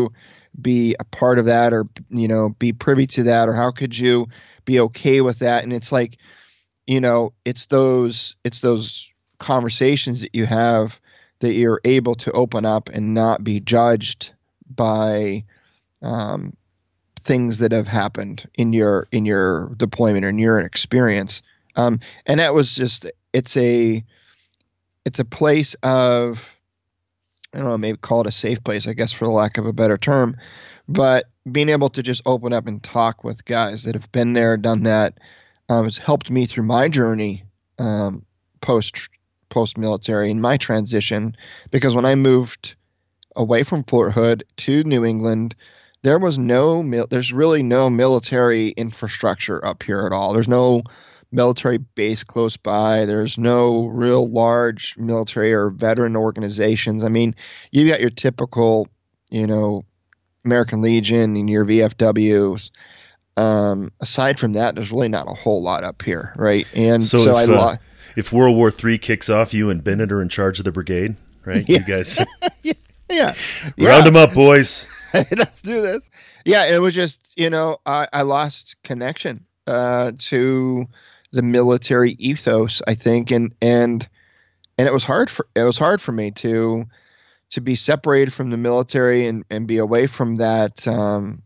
be a part of that, or you know, be privy to that, or how could you be okay with that? And it's like, you know, it's those it's those conversations that you have that you're able to open up and not be judged by um, things that have happened in your in your deployment or in your experience. Um, and that was just it's a it's a place of, I don't know, maybe call it a safe place, I guess, for the lack of a better term, but being able to just open up and talk with guys that have been there, done that, um, has helped me through my journey um, post post military in my transition. Because when I moved away from Fort Hood to New England, there was no mil- there's really no military infrastructure up here at all. There's no military base close by. There's no real large military or veteran organizations. I mean, you got your typical, you know, American Legion and your V F Ws. Um, aside from that, there's really not a whole lot up here, right? And So, so, if, I uh, lo- if World War Three kicks off, you and Bennett are in charge of the brigade, right? Yeah. You guys yeah, yeah, round them up, boys. Let's do this. Yeah, it was just, you know, I, I lost connection uh, to the military ethos, I think, and and and it was hard for it was hard for me to to be separated from the military and, and be away from that um,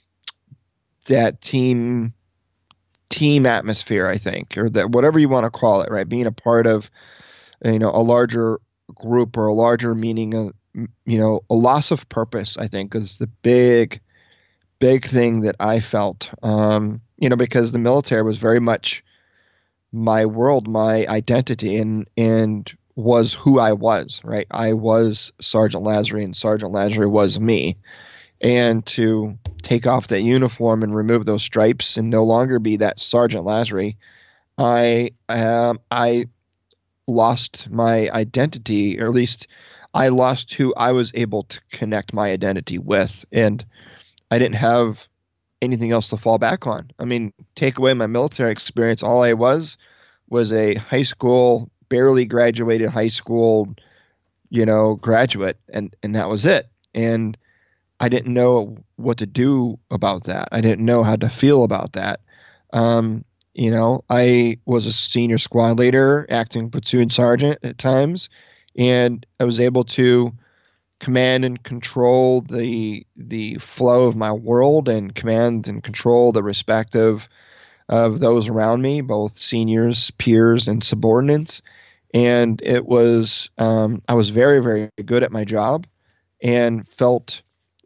that team team atmosphere, I think, or that whatever you want to call it, right? Being a part of, you know, a larger group or a larger meaning of, you know, a loss of purpose, I think, is the big, big thing that I felt, um, you know, because the military was very much my world, my identity, and, and was who I was, right? I was Sergeant Lasry, and Sergeant Lasry was me. And to take off that uniform and remove those stripes and no longer be that Sergeant Lasry, I, um, I lost my identity, or at least I lost who I was able to connect my identity with, and I didn't have anything else to fall back on. I mean, take away my military experience, all I was was a high school, barely graduated high school, you know, graduate, and and that was it. And I didn't know what to do about that. I didn't know how to feel about that. Um, you know, I was a senior squad leader, acting platoon sergeant at times, and I was able to command and control the the flow of my world, and command and control the respect of of those around me, both seniors, peers, and subordinates. And it was um, I was very, very good at my job, and felt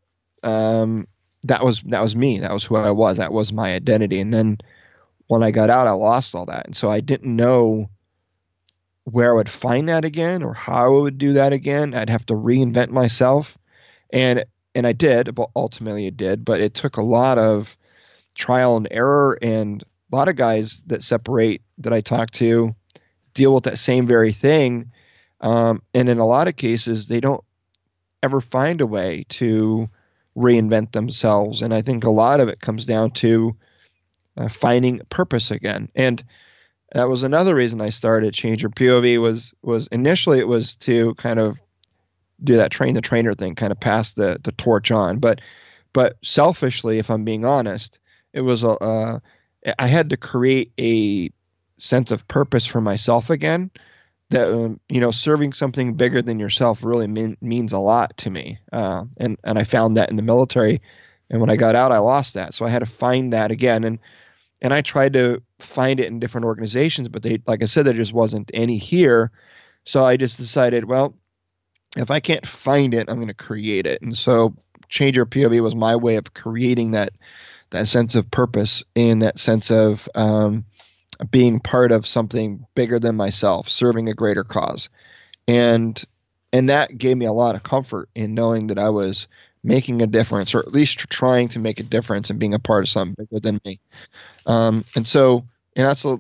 um, that was that was me. That was who I was. That was my identity. And then when I got out, I lost all that, and so I didn't know where I would find that again, or how I would do that again. I'd have to reinvent myself, and and I did, but ultimately it did. But it took a lot of trial and error, and a lot of guys that separate that I talk to deal with that same very thing, um, and in a lot of cases they don't ever find a way to reinvent themselves. And I think a lot of it comes down to uh, finding purpose again. And that was another reason I started Change Your P O V. Was was initially it was to kind of do that train the trainer thing, kind of pass the the torch on. But but selfishly, if I'm being honest, it was a uh, I had to create a sense of purpose for myself again. That um, you know, serving something bigger than yourself really mean, means a lot to me. Uh, and and I found that in the military, and when I got out, I lost that. So I had to find that again. And And I tried to find it in different organizations, but they, like I said, there just wasn't any here. So I just decided, well, if I can't find it, I'm going to create it. And so Change Your P O V was my way of creating that that sense of purpose, and that sense of um, being part of something bigger than myself, serving a greater cause. And and that gave me a lot of comfort in knowing that I was making a difference, or at least trying to make a difference, and being a part of something bigger than me. Um, and so, and that's a,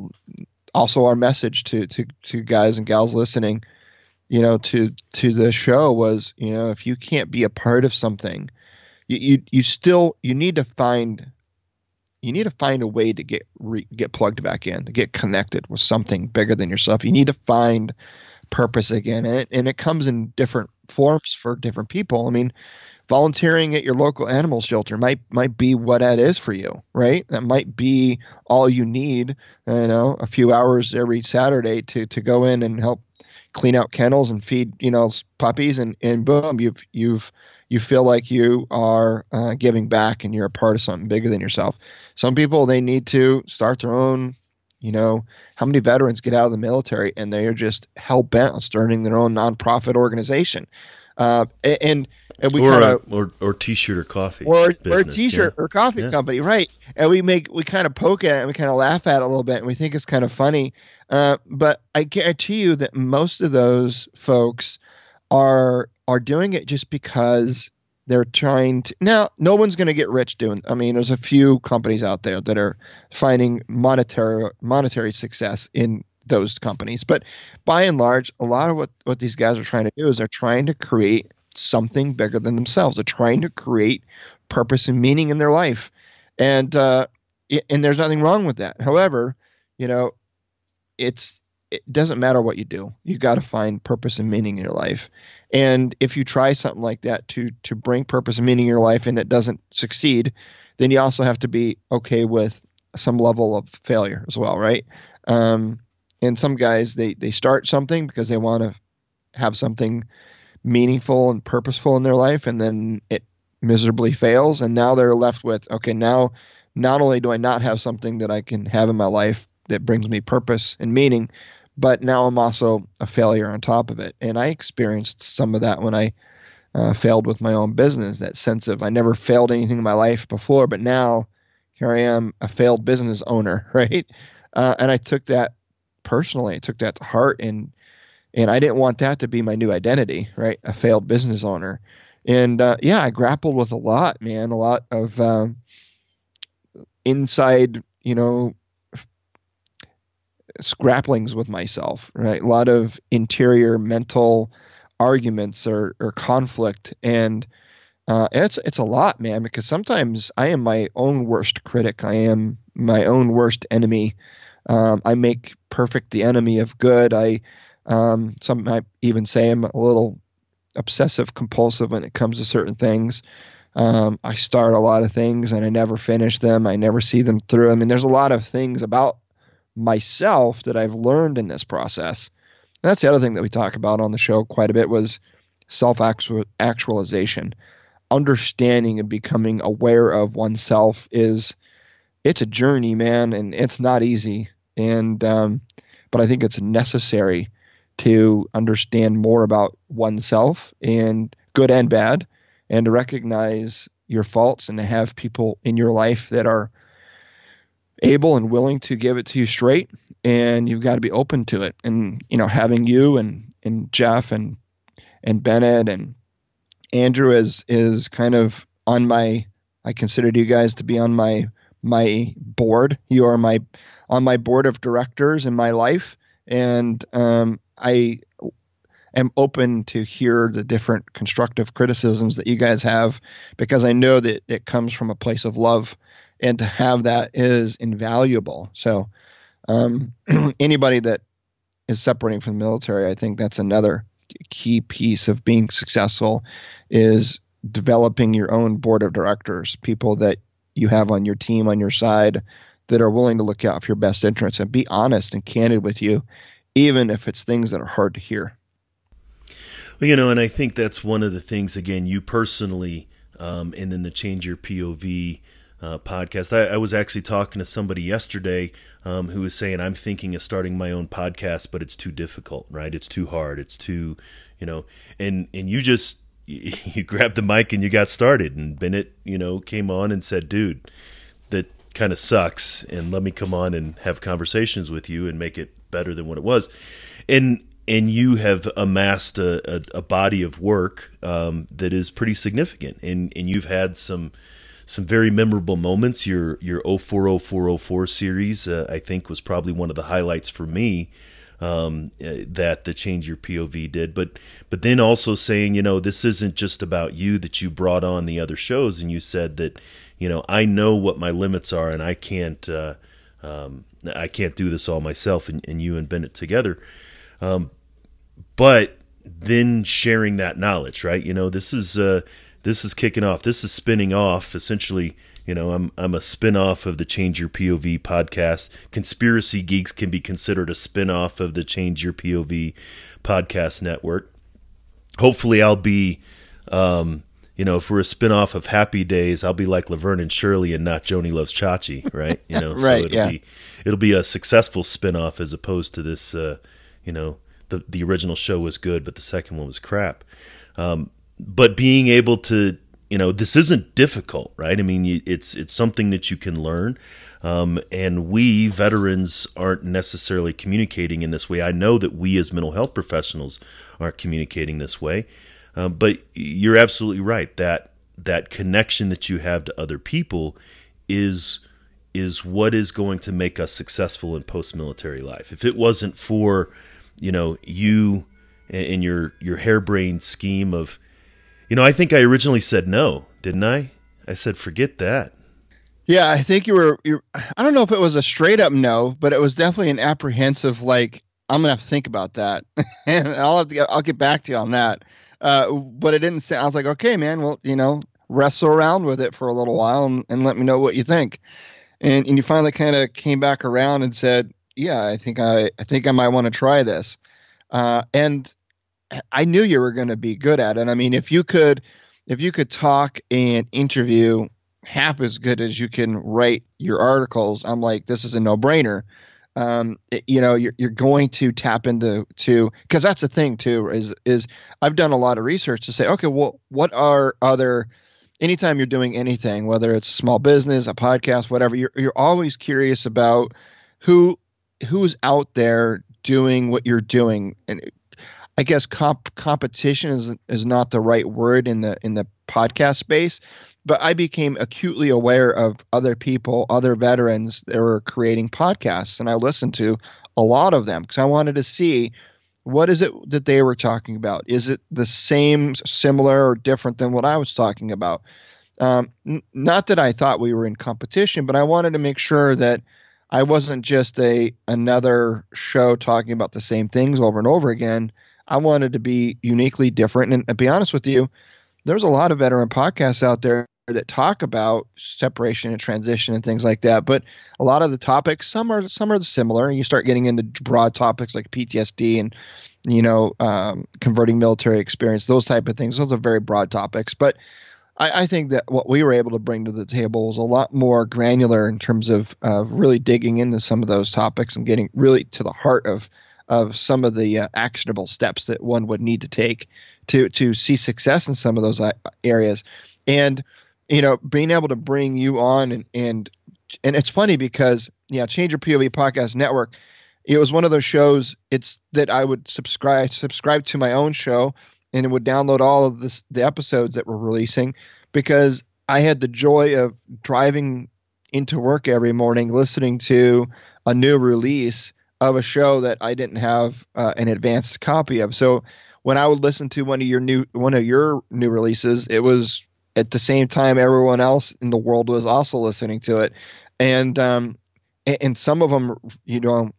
also our message to, to, to guys and gals listening, you know, to, to the show was, you know, if you can't be a part of something, you, you, you still, you need to find, you need to find a way to get, re, get plugged back in, to get connected with something bigger than yourself. You need to find purpose again. And it, and it comes in different forms for different people. I mean, volunteering at your local animal shelter might might be what that is for you, right? That might be all you need, you know, a few hours every Saturday to to go in and help clean out kennels and feed, you know, puppies, and and boom, you've you've you feel like you are uh, giving back and you're a part of something bigger than yourself. Some people, they need to start their own, you know, how many veterans get out of the military and they are just hell bent on starting their own nonprofit organization. Uh, and and we or, kind a, of or or t-shirt or coffee or business, or a t-shirt yeah. or coffee yeah. company, right? And we make we kind of poke at it and we kind of laugh at it a little bit and we think it's kind of funny. Uh, but I guarantee you that most of those folks are are doing it just because they're trying to. Now, no one's going to get rich doing. I mean, there's a few companies out there that are finding monetary monetary success in those companies, but by and large, a lot of what what these guys are trying to do is they're trying to create something bigger than themselves. They're trying to create purpose and meaning in their life, and uh, and there's nothing wrong with that. However, you know, it's it doesn't matter what you do. You got to find purpose and meaning in your life. And if you try something like that to to bring purpose and meaning in your life and it doesn't succeed, then you also have to be okay with some level of failure as well, right? Um, and some guys, they they start something because they want to have something meaningful and purposeful in their life, and then it miserably fails, and now they're left with, okay, now not only do I not have something that I can have in my life that brings me purpose and meaning, but now I'm also a failure on top of it. And I experienced some of that when I uh, failed with my own business, that sense of I never failed anything in my life before, but now here I am, a failed business owner, right? Uh, and I took that personally. I took that to heart, and and I didn't want that to be my new identity, right? A failed business owner. And uh, yeah, I grappled with a lot, man, a lot of um, inside, you know, scrapplings with myself, right? A lot of interior mental arguments or, or conflict. And uh, it's it's a lot, man, because sometimes I am my own worst critic. I am my own worst enemy. Um, I make perfect the enemy of good. I um, some might even say I'm a little obsessive compulsive when it comes to certain things. Um, I start a lot of things and I never finish them. I never see them through. I mean, there's a lot of things about myself that I've learned in this process. And that's the other thing that we talk about on the show quite a bit was self-actualization. Understanding and becoming aware of oneself is, it's a journey, man, and it's not easy. And um, but I think it's necessary to understand more about oneself, and good and bad, and to recognize your faults and to have people in your life that are able and willing to give it to you straight, and you've got to be open to it. And, you know, having you and, and Jeff and, and Bennett and Andrew is, is kind of on my, I consider you guys to be on my, my board. You are my, on my board of directors in my life. And, um, I am open to hear the different constructive criticisms that you guys have, because I know that it comes from a place of love, and to have that is invaluable. So um, anybody that is separating from the military, I think that's another key piece of being successful, is developing your own board of directors, people that you have on your team, on your side, that are willing to look out for your best interests and be honest and candid with you, even if it's things that are hard to hear. Well, you know, and I think that's one of the things, again, you personally, um, and then the Change Your P O V uh, podcast. I, I was actually talking to somebody yesterday um, who was saying, I'm thinking of starting my own podcast, but it's too difficult, right? It's too hard. It's too, you know, and, and you just, you grabbed the mic and you got started, and Bennett, you know, came on and said, dude, that kind of sucks, and let me come on and have conversations with you and make it better than what it was. And, and you have amassed a, a, a body of work um, that is pretty significant, and, and you've had some some very memorable moments. Your your oh four oh four oh four series, uh, I think, was probably one of the highlights for me um, uh, that the Change Your P O V did. But but then also saying, you know, this isn't just about you, that you brought on the other shows, and you said that, you know, I know what my limits are, and I can't uh, um, I can't do this all myself, and, and you and Bennett together. Um, but then sharing that knowledge, right? You know, this is uh, this is kicking off. This is spinning off. Essentially, you know, I'm I'm a spin-off of the Change Your P O V podcast. Conspiracy Geeks can be considered a spin-off of the Change Your P O V podcast network. Hopefully I'll be, um, you know, if we're a spin-off of Happy Days, I'll be like Laverne and Shirley and not Joni Loves Chachi, right? You know, right, so it'll yeah. be it'll be a successful spin-off as opposed to this, uh, you know, the the original show was good, but the second one was crap. Um, but being able to, you know, this isn't difficult, right? I mean, you, it's it's something that you can learn. Um, and we veterans aren't necessarily communicating in this way. I know that we as mental health professionals aren't communicating this way. Uh, but you're absolutely right that that connection that you have to other people is is what is going to make us successful in post-military life. If it wasn't for, you know, you and your your harebrained scheme of, you know, I think I originally said no, didn't I? I said forget that. Yeah, I think you were. You, I don't know if it was a straight up no, but it was definitely an apprehensive like I'm gonna have to think about that, and I'll have to. Get, I'll get back to you on that. Uh, but it didn't say. I was like, okay, man. Well, you know, wrestle around with it for a little while and, and let me know what you think. And and you finally kind of came back around and said, yeah, I think I I think I might want to try this. Uh, and I knew you were going to be good at it. I mean, if you could, if you could talk and interview half as good as you can write your articles, I'm like, this is a no brainer. Um, it, you know, you're, you're going to tap into to, cause that's the thing too, is, is I've done a lot of research to say, okay, well, what are other, anytime you're doing anything, whether it's small business, a podcast, whatever, you're, you're always curious about who, who's out there doing what you're doing. And I guess comp, competition is, is not the right word in the, in the podcast space. But I became acutely aware of other people, other veterans that were creating podcasts, and I listened to a lot of them because I wanted to see what is it that they were talking about. Is it the same, similar, or different than what I was talking about? Um, n- not that I thought we were in competition, but I wanted to make sure that I wasn't just a another show talking about the same things over and over again. I wanted to be uniquely different, and to be honest with you, there's a lot of veteran podcasts out there that talk about separation and transition and things like that. But a lot of the topics, some are some are similar. You start getting into broad topics like P T S D and, you know, um, converting military experience, those type of things. Those are very broad topics. But I, I think that what we were able to bring to the table was a lot more granular in terms of uh, really digging into some of those topics and getting really to the heart of of some of the uh, actionable steps that one would need to take to to see success in some of those areas. And you know, being able to bring you on and, and, and it's funny because, yeah, Change Your P O V Podcast Network, it was one of those shows it's that I would subscribe, subscribe to my own show and it would download all of this, the episodes that we're releasing because I had the joy of driving into work every morning, listening to a new release of a show that I didn't have uh, an advanced copy of. So when I would listen to one of your new, one of your new releases, it was at the same time everyone else in the world was also listening to it. And, um, and, and some of them, you know,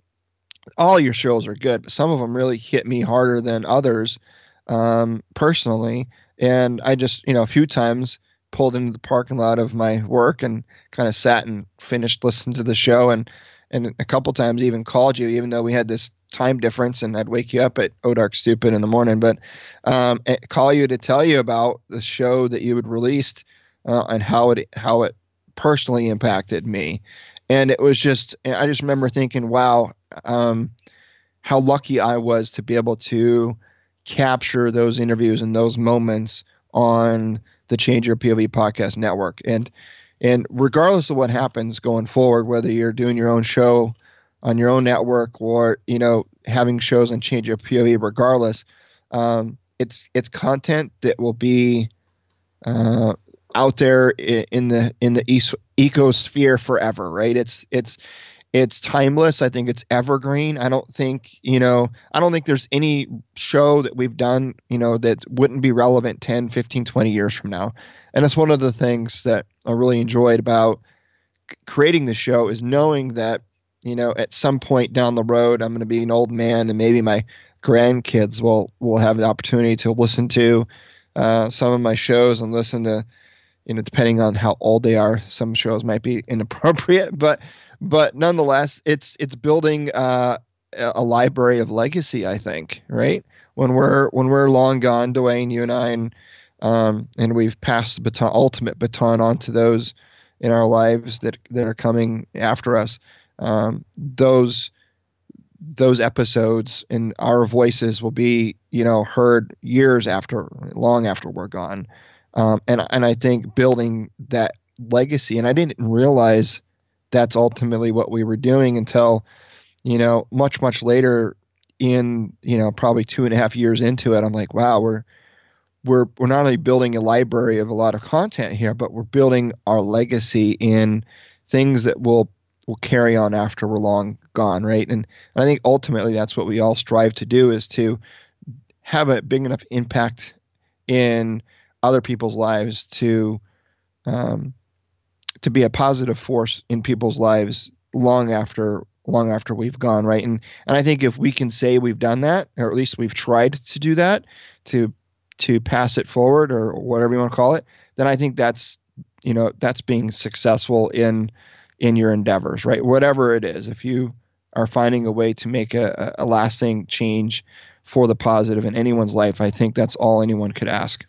all your shows are good, but some of them really hit me harder than others, um, personally. And I just, you know, a few times pulled into the parking lot of my work and kind of sat and finished listening to the show. And, and a couple times even called you, even though we had this time difference and I'd wake you up at Oh Dark Stupid in the morning, but um, call you to tell you about the show that you had released uh, and how it how it personally impacted me. And it was just, I just remember thinking, wow, um, how lucky I was to be able to capture those interviews and those moments on the Change Your P O V Podcast Network. And and regardless of what happens going forward, whether you're doing your own show on your own network or, you know, having shows on Change Your P O V, regardless, um, it's it's content that will be uh, out there in the in the ecosphere forever, right? It's it's it's timeless. I think it's evergreen. I don't think, you know, I don't think there's any show that we've done, you know, that wouldn't be relevant ten, fifteen, twenty years from now. And it's one of the things that I really enjoyed about creating the show is knowing that, you know, at some point down the road, I'm going to be an old man and maybe my grandkids will, will have the opportunity to listen to uh, some of my shows and listen to, you know, depending on how old they are, some shows might be inappropriate, but but nonetheless, it's it's building uh, a a library of legacy. I think, right? When we're when we're long gone, Dwayne, you and I, and um, and we've passed the baton, ultimate baton on to those in our lives that that are coming after us. Um, those those episodes and our voices will be, you know, heard years after, long after we're gone. Um, and and I think building that legacy, and I didn't realize that's ultimately what we were doing until, you know, much much later in, you know, probably two and a half years into it. I'm like, wow, we're we're we're not only building a library of a lot of content here, but we're building our legacy in things that will will carry on after we're long gone, right? And, and I think ultimately that's what we all strive to do, is to have a big enough impact in other people's lives to um, to be a positive force in people's lives long after long after we've gone, right? And and I think if we can say we've done that, or at least we've tried to do that, to to pass it forward, or whatever you want to call it, then I think that's, you know, that's being successful in in your endeavors, right? Whatever it is, if you are finding a way to make a, a lasting change for the positive in anyone's life, I think that's all anyone could ask.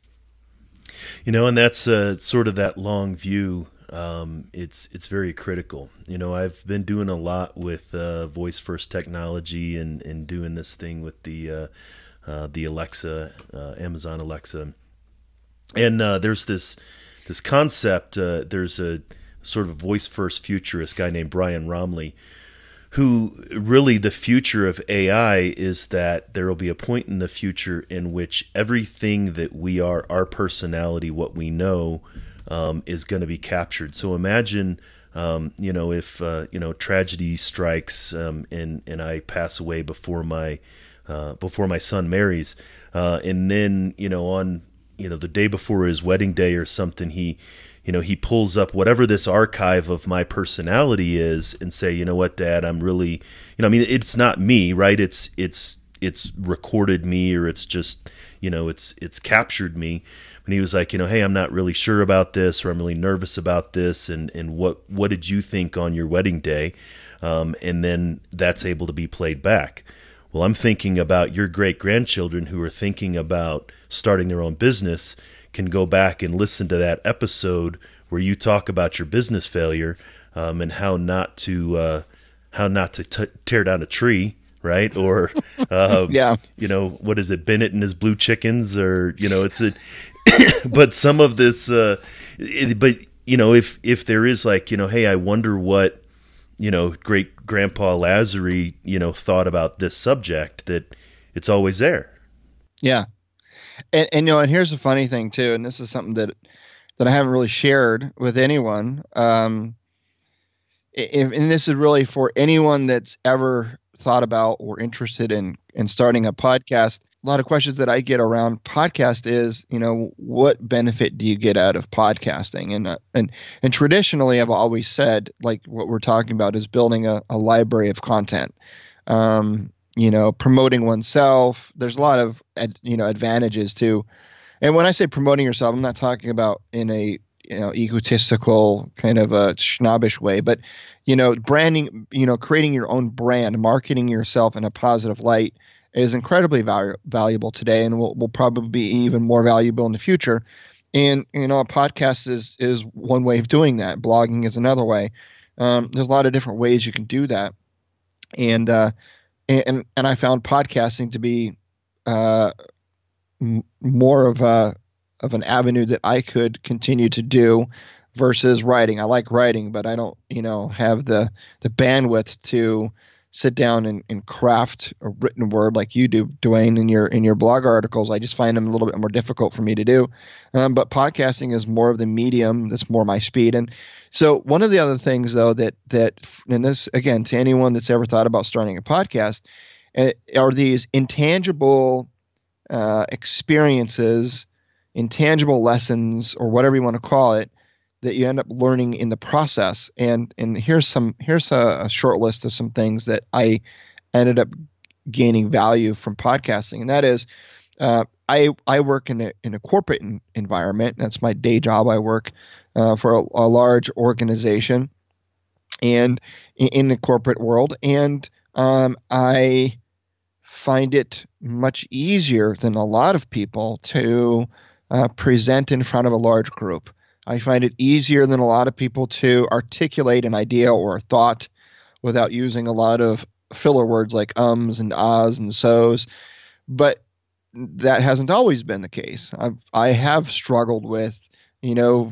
You know, and that's uh, sort of that long view. Um, it's it's very critical. You know, I've been doing a lot with uh, voice first technology, and, and doing this thing with the uh, uh, the Alexa, uh, Amazon Alexa, and uh, there's this this concept. Uh, there's a sort of voice first futurist guy named Brian Romley, who really, the future of A I is that there will be a point in the future in which everything that we are, our personality, what we know, um, is going to be captured. So imagine, um, you know, if, uh, you know, tragedy strikes, um, and, and I pass away before my, uh, before my son marries, uh, and then, you know, on, you know, the day before his wedding day or something, he, you know, he pulls up whatever this archive of my personality is and say, you know what, Dad, I'm really, you know, I mean, it's not me, right? It's, it's, it's recorded me, or it's just, you know, it's, it's captured me. And he was like, you know, hey, I'm not really sure about this, or I'm really nervous about this. And, and what, what did you think on your wedding day? Um, and then that's able to be played back. Well, I'm thinking about your great grandchildren who are thinking about starting their own business, can go back and listen to that episode where you talk about your business failure, um, and how not to uh, how not to t- tear down a tree, right? Or uh, Yeah. you know, what is it, Bennett and his blue chickens, or you know, it's a. But some of this, uh, it, but you know, if if there is like, you know, hey, I wonder what, you know, great grandpa Lazary, you know, thought about this subject, that it's always there. Yeah. And, and you know, and here's the funny thing too, and this is something that that I haven't really shared with anyone. Um, if, and this is really for anyone that's ever thought about or interested in in starting a podcast. A lot of questions that I get around podcast is, you know, what benefit do you get out of podcasting? And uh, and and traditionally, I've always said, like, what we're talking about is building a, a library of content. Um, you know, promoting oneself. There's a lot of, ad, you know, advantages to, and when I say promoting yourself, I'm not talking about in a, you know, egotistical kind of a snobbish way, but, you know, branding, you know, creating your own brand, marketing yourself in a positive light is incredibly valu- valuable today, and will will probably be even more valuable in the future. And, you know, a podcast is is one way of doing that. Blogging is another way. Um, there's a lot of different ways you can do that. And, uh, And and I found podcasting to be uh, m- more of a of an avenue that I could continue to do versus writing. I like writing, but I don't, you know, have the the bandwidth to sit down and, and craft a written word like you do, Dwayne, in your in your blog articles. I just find them a little bit more difficult for me to do. Um, but podcasting is more of the medium that's more my speed. And so one of the other things, though, that that and this again to anyone that's ever thought about starting a podcast, uh, are these intangible uh, experiences, intangible lessons, or whatever you want to call it, that you end up learning in the process. And and here's some here's a, a short list of some things that I ended up gaining value from podcasting, and that is, uh, I I work in a in a corporate in, environment. That's my day job. I work uh, for a, a large organization, and in, in the corporate world, and um, I find it much easier than a lot of people to uh, present in front of a large group. I find it easier than a lot of people to articulate an idea or a thought without using a lot of filler words like ums and ahs and so's. But that hasn't always been the case. I've, I have struggled with, you know,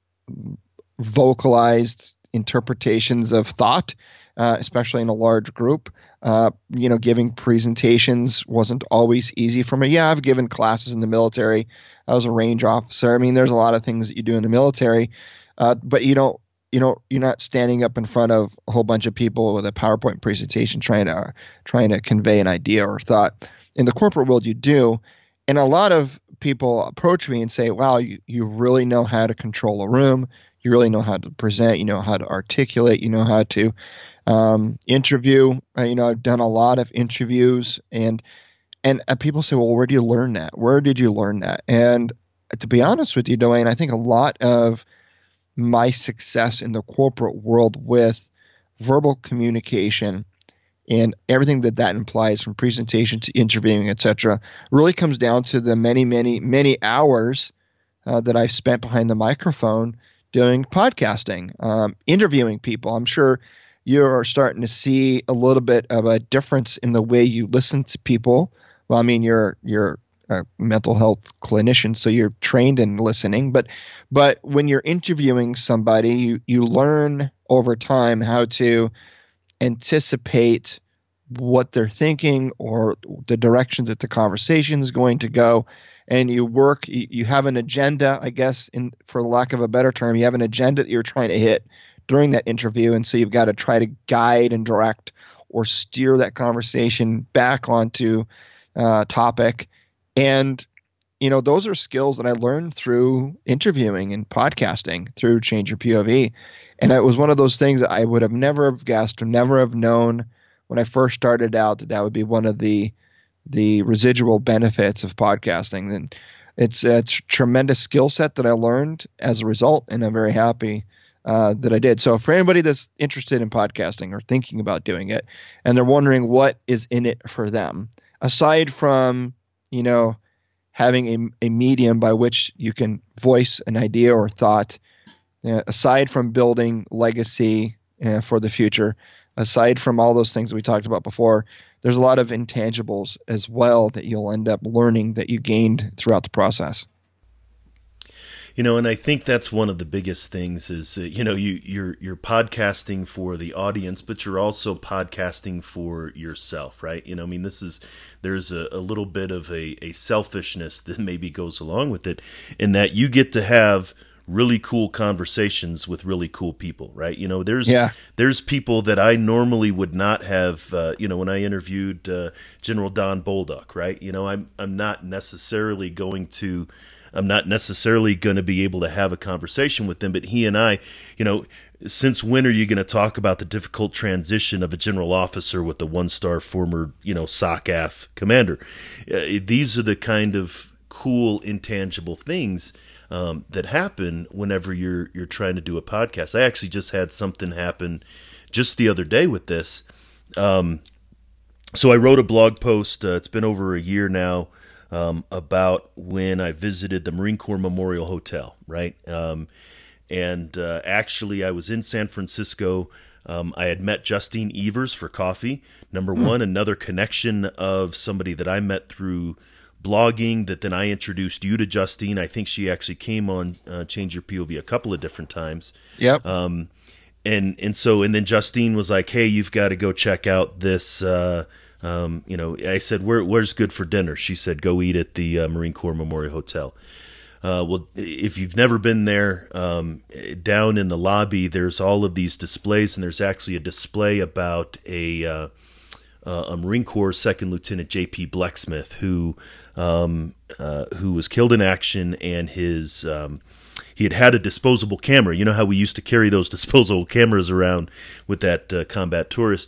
vocalized interpretations of thought, uh, especially in a large group. Uh, you know, giving presentations wasn't always easy for me. Yeah, I've given classes in the military. I was a range officer. I mean, there's a lot of things that you do in the military, uh, but you don't, you know, you're not standing up in front of a whole bunch of people with a PowerPoint presentation trying to uh, trying to convey an idea or thought. In the corporate world, you do, and a lot of people approach me and say, "Wow, you, you really know how to control a room. You really know how to present. You know how to articulate. You know how to um, interview." Uh, you know, I've done a lot of interviews, and and uh, people say, "Well, where do you learn that? Where did you learn that?" And to be honest with you, Dwayne, I think a lot of my success in the corporate world with verbal communication and everything that that implies, from presentation to interviewing, et cetera, really comes down to the many, many, many hours uh, that I've spent behind the microphone doing podcasting, um, interviewing people. I'm sure you're starting to see a little bit of a difference in the way you listen to people. Well, I mean, you're you're a mental health clinician, so you're trained in listening. But but when you're interviewing somebody, you you learn over time how to anticipate what they're thinking or the direction that the conversation is going to go, and you work. You, you have an agenda, I guess, in for lack of a better term, you have an agenda that you're trying to hit during that interview, and so you've got to try to guide and direct or steer that conversation back onto uh, topic. And you know, those are skills that I learned through interviewing and podcasting through Change Your P O V. And it was one of those things that I would have never have guessed or never have known when I first started out that that would be one of the the residual benefits of podcasting. And it's a tr- tremendous skill set that I learned as a result, and I'm very happy uh, that I did. So for anybody that's interested in podcasting or thinking about doing it, and they're wondering what is in it for them, aside from, you know, having a, a medium by which you can voice an idea or thought, uh, aside from building legacy uh, for the future, aside from all those things that we talked about before, there's a lot of intangibles as well that you'll end up learning that you gained throughout the process. You know, and I think that's one of the biggest things is, uh, you know, you, you're you're podcasting for the audience, but you're also podcasting for yourself, right? You know, I mean, this is, there's a, a little bit of a, a selfishness that maybe goes along with it, in that you get to have really cool conversations with really cool people, right? You know, there's yeah. there's people that I normally would not have, uh, you know, when I interviewed uh, General Don Bolduc, right? You know, I'm I'm not necessarily going to I'm not necessarily going to be able to have a conversation with them, but he and I, you know, since when are you going to talk about the difficult transition of a general officer with a one-star former, you know, SOCAF commander? Uh, these are the kind of cool, intangible things um, that happen whenever you're you're trying to do a podcast. I actually just had something happen just the other day with this. Um, so I wrote a blog post. Uh, it's been over a year now. Um, about when I visited the Marine Corps Memorial Hotel, right? Um, and uh, actually, I was in San Francisco. Um, I had met Justine Evers for coffee. Number mm. one, another connection of somebody that I met through blogging that then I introduced you to Justine. I think she actually came on uh, Change Your P O V a couple of different times. Yep. Um, and and so, and then Justine was like, hey, you've got to go check out this uh Um, you know, I said, Where, where's good for dinner? She said, go eat at the uh, Marine Corps Memorial Hotel. Uh, well, if you've never been there, um, down in the lobby, there's all of these displays, and there's actually a display about a, uh, uh, a Marine Corps Second Lieutenant J P Blecksmith, who um, uh, who was killed in action, and his um, he had had a disposable camera. You know how we used to carry those disposable cameras around with that uh, combat tourist.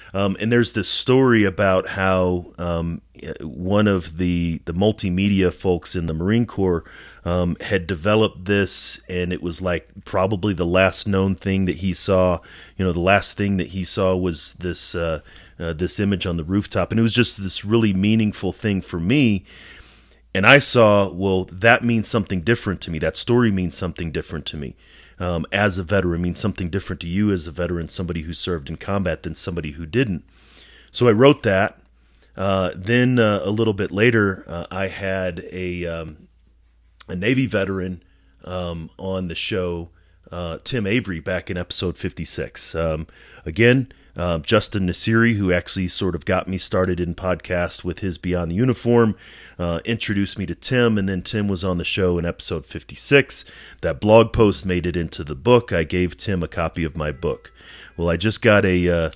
Um, and there's this story about how um, one of the, the multimedia folks in the Marine Corps um, had developed this, and it was like probably the last known thing that he saw. You know, the last thing that he saw was this uh, uh, this image on the rooftop, and it was just this really meaningful thing for me. And I saw, well, that means something different to me. That story means something different to me. Um, as a veteran, means something different to you as a veteran, somebody who served in combat, than somebody who didn't. So I wrote that. Uh, then uh, a little bit later, uh, I had a um, a Navy veteran um, on the show, uh, Tim Avery, back in episode fifty-six. Um, again, uh, Justin Nasiri, who actually sort of got me started in podcast with his Beyond the Uniform, uh, introduced me to Tim, and then Tim was on the show in episode fifty-six. That blog post made it into the book. I gave Tim a copy of my book. Well, I just got a... Uh,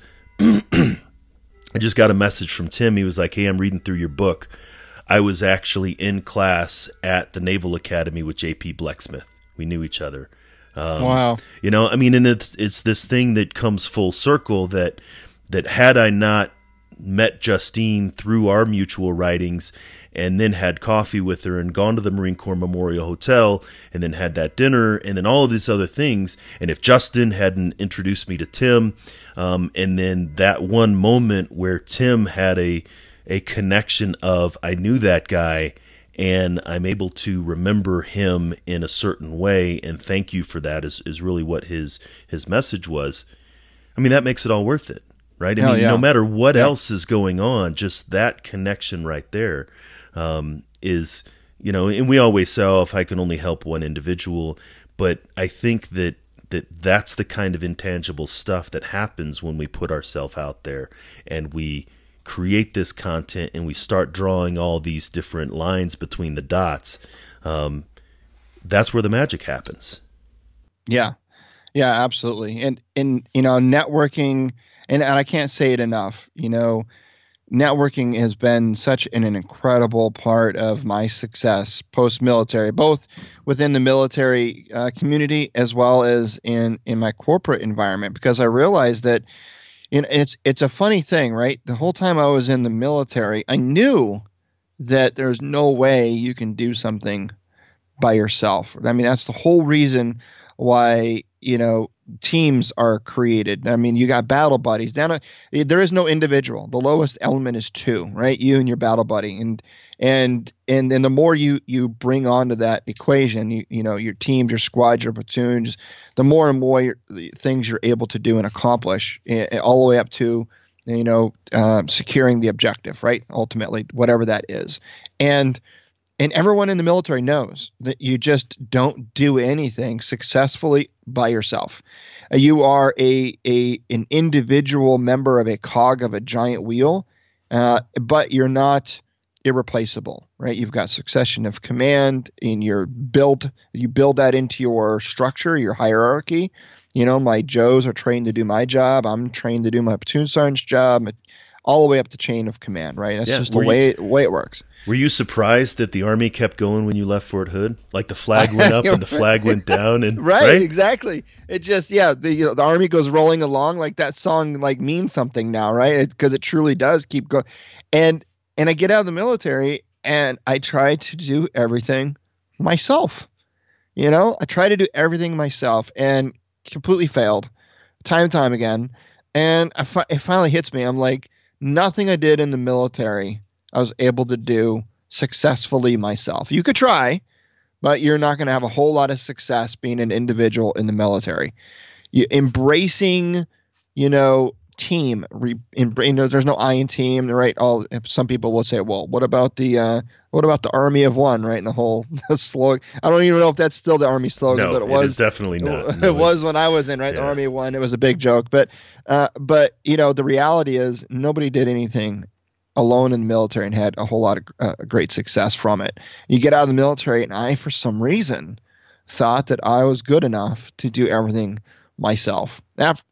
I just got a message from Tim. He was like, hey, I'm reading through your book. I was actually in class at the Naval Academy with J P Blecksmith. We knew each other. Um, wow. You know, I mean, and it's it's this thing that comes full circle that that had I not met Justine through our mutual writings and then had coffee with her and gone to the Marine Corps Memorial Hotel and then had that dinner and then all of these other things, and if Justin hadn't introduced me to Tim, um, and then that one moment where Tim had a a connection of, I knew that guy and I'm able to remember him in a certain way, and thank you for that, is, is really what his his message was. I mean, that makes it all worth it, right? I Hell mean, yeah. no matter what Yeah. else is going on, just that connection right there um, is, you know, and we always say, oh, if I can only help one individual, but I think that that that's the kind of intangible stuff that happens when we put ourselves out there and we create this content and we start drawing all these different lines between the dots. Um, that's where the magic happens. Yeah. Yeah, absolutely. And, and, you know, networking, and, and I can't say it enough, you know, networking has been such an, an incredible part of my success post-military, both within the military uh, community as well as in, in my corporate environment, because I realized that, you know, it's, it's a funny thing, right? The whole time I was in the military, I knew that there's no way you can do something by yourself. I mean, that's the whole reason why, you know, teams are created. I mean, you got battle buddies. Down a, there is no individual. The lowest element is two, right? You and your battle buddy. And and and then the more you you bring onto that equation, you you know, your teams, your squads, your platoons, the more and more you're, the things you're able to do and accomplish, uh, all the way up to, you know, uh, securing the objective, right? Ultimately, whatever that is. And And everyone in the military knows that you just don't do anything successfully by yourself. Uh, you are a, a an individual member of a cog of a giant wheel, uh, but you're not irreplaceable, right? You've got succession of command, and you're built. You build that into your structure, your hierarchy. You know, my Joes are trained to do my job. I'm trained to do my platoon sergeant's job, all the way up the chain of command, right? That's Yeah, just the were way way it works. Were you surprised that the Army kept going when you left Fort Hood? Like the flag went up and the flag went down, and right, right? exactly. It just, yeah, the you know, the Army goes rolling along, like that song like means something now, right? Because it, it truly does keep going. And and I get out of the military and I try to do everything myself. You know, I try to do everything myself and completely failed time and time again. And I fi- it finally hits me. I'm like, nothing I did in the military I was able to do successfully myself. You could try, but you're not going to have a whole lot of success being an individual in the military. You embracing, you know, team. Re, in, you know, there's no I in team, right? All some people will say, well, what about the uh, what about the Army of One, right? And the whole the slogan. I don't even know if that's still the Army slogan, No, but it was it is definitely not. It, No, it was when I was in, right? Yeah. The Army of One. It was a big joke, but uh, but you know, the reality is nobody did anything alone in the military and had a whole lot of uh, great success from it. You get out of the military, and I, for some reason, thought that I was good enough to do everything myself.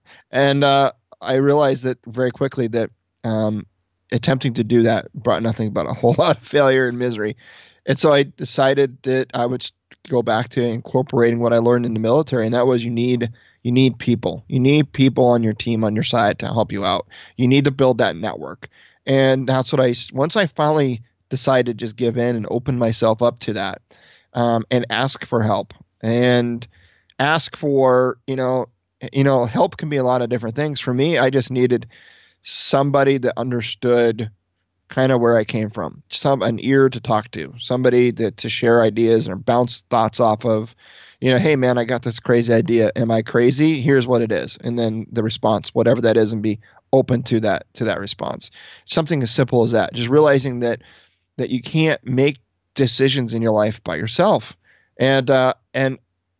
And uh, I realized that very quickly that um, attempting to do that brought nothing but a whole lot of failure and misery. And so I decided that I would go back to incorporating what I learned in the military, and that was you need You need people. You need people on your team, on your side to help you out. You need to build that network. And that's what I, once I finally decided to just give in and open myself up to that, um, and ask for help and ask for, you know, you know, help can be a lot of different things. For me, I just needed somebody that understood kind of where I came from, some an ear to talk to, somebody that to share ideas and bounce thoughts off of, you know, hey man, I got this crazy idea. Am I crazy? Here's what it is. And then the response, whatever that is, and be open to that, to that response. Something as simple as that. Just realizing that, that you can't make decisions in your life by yourself. And, uh, and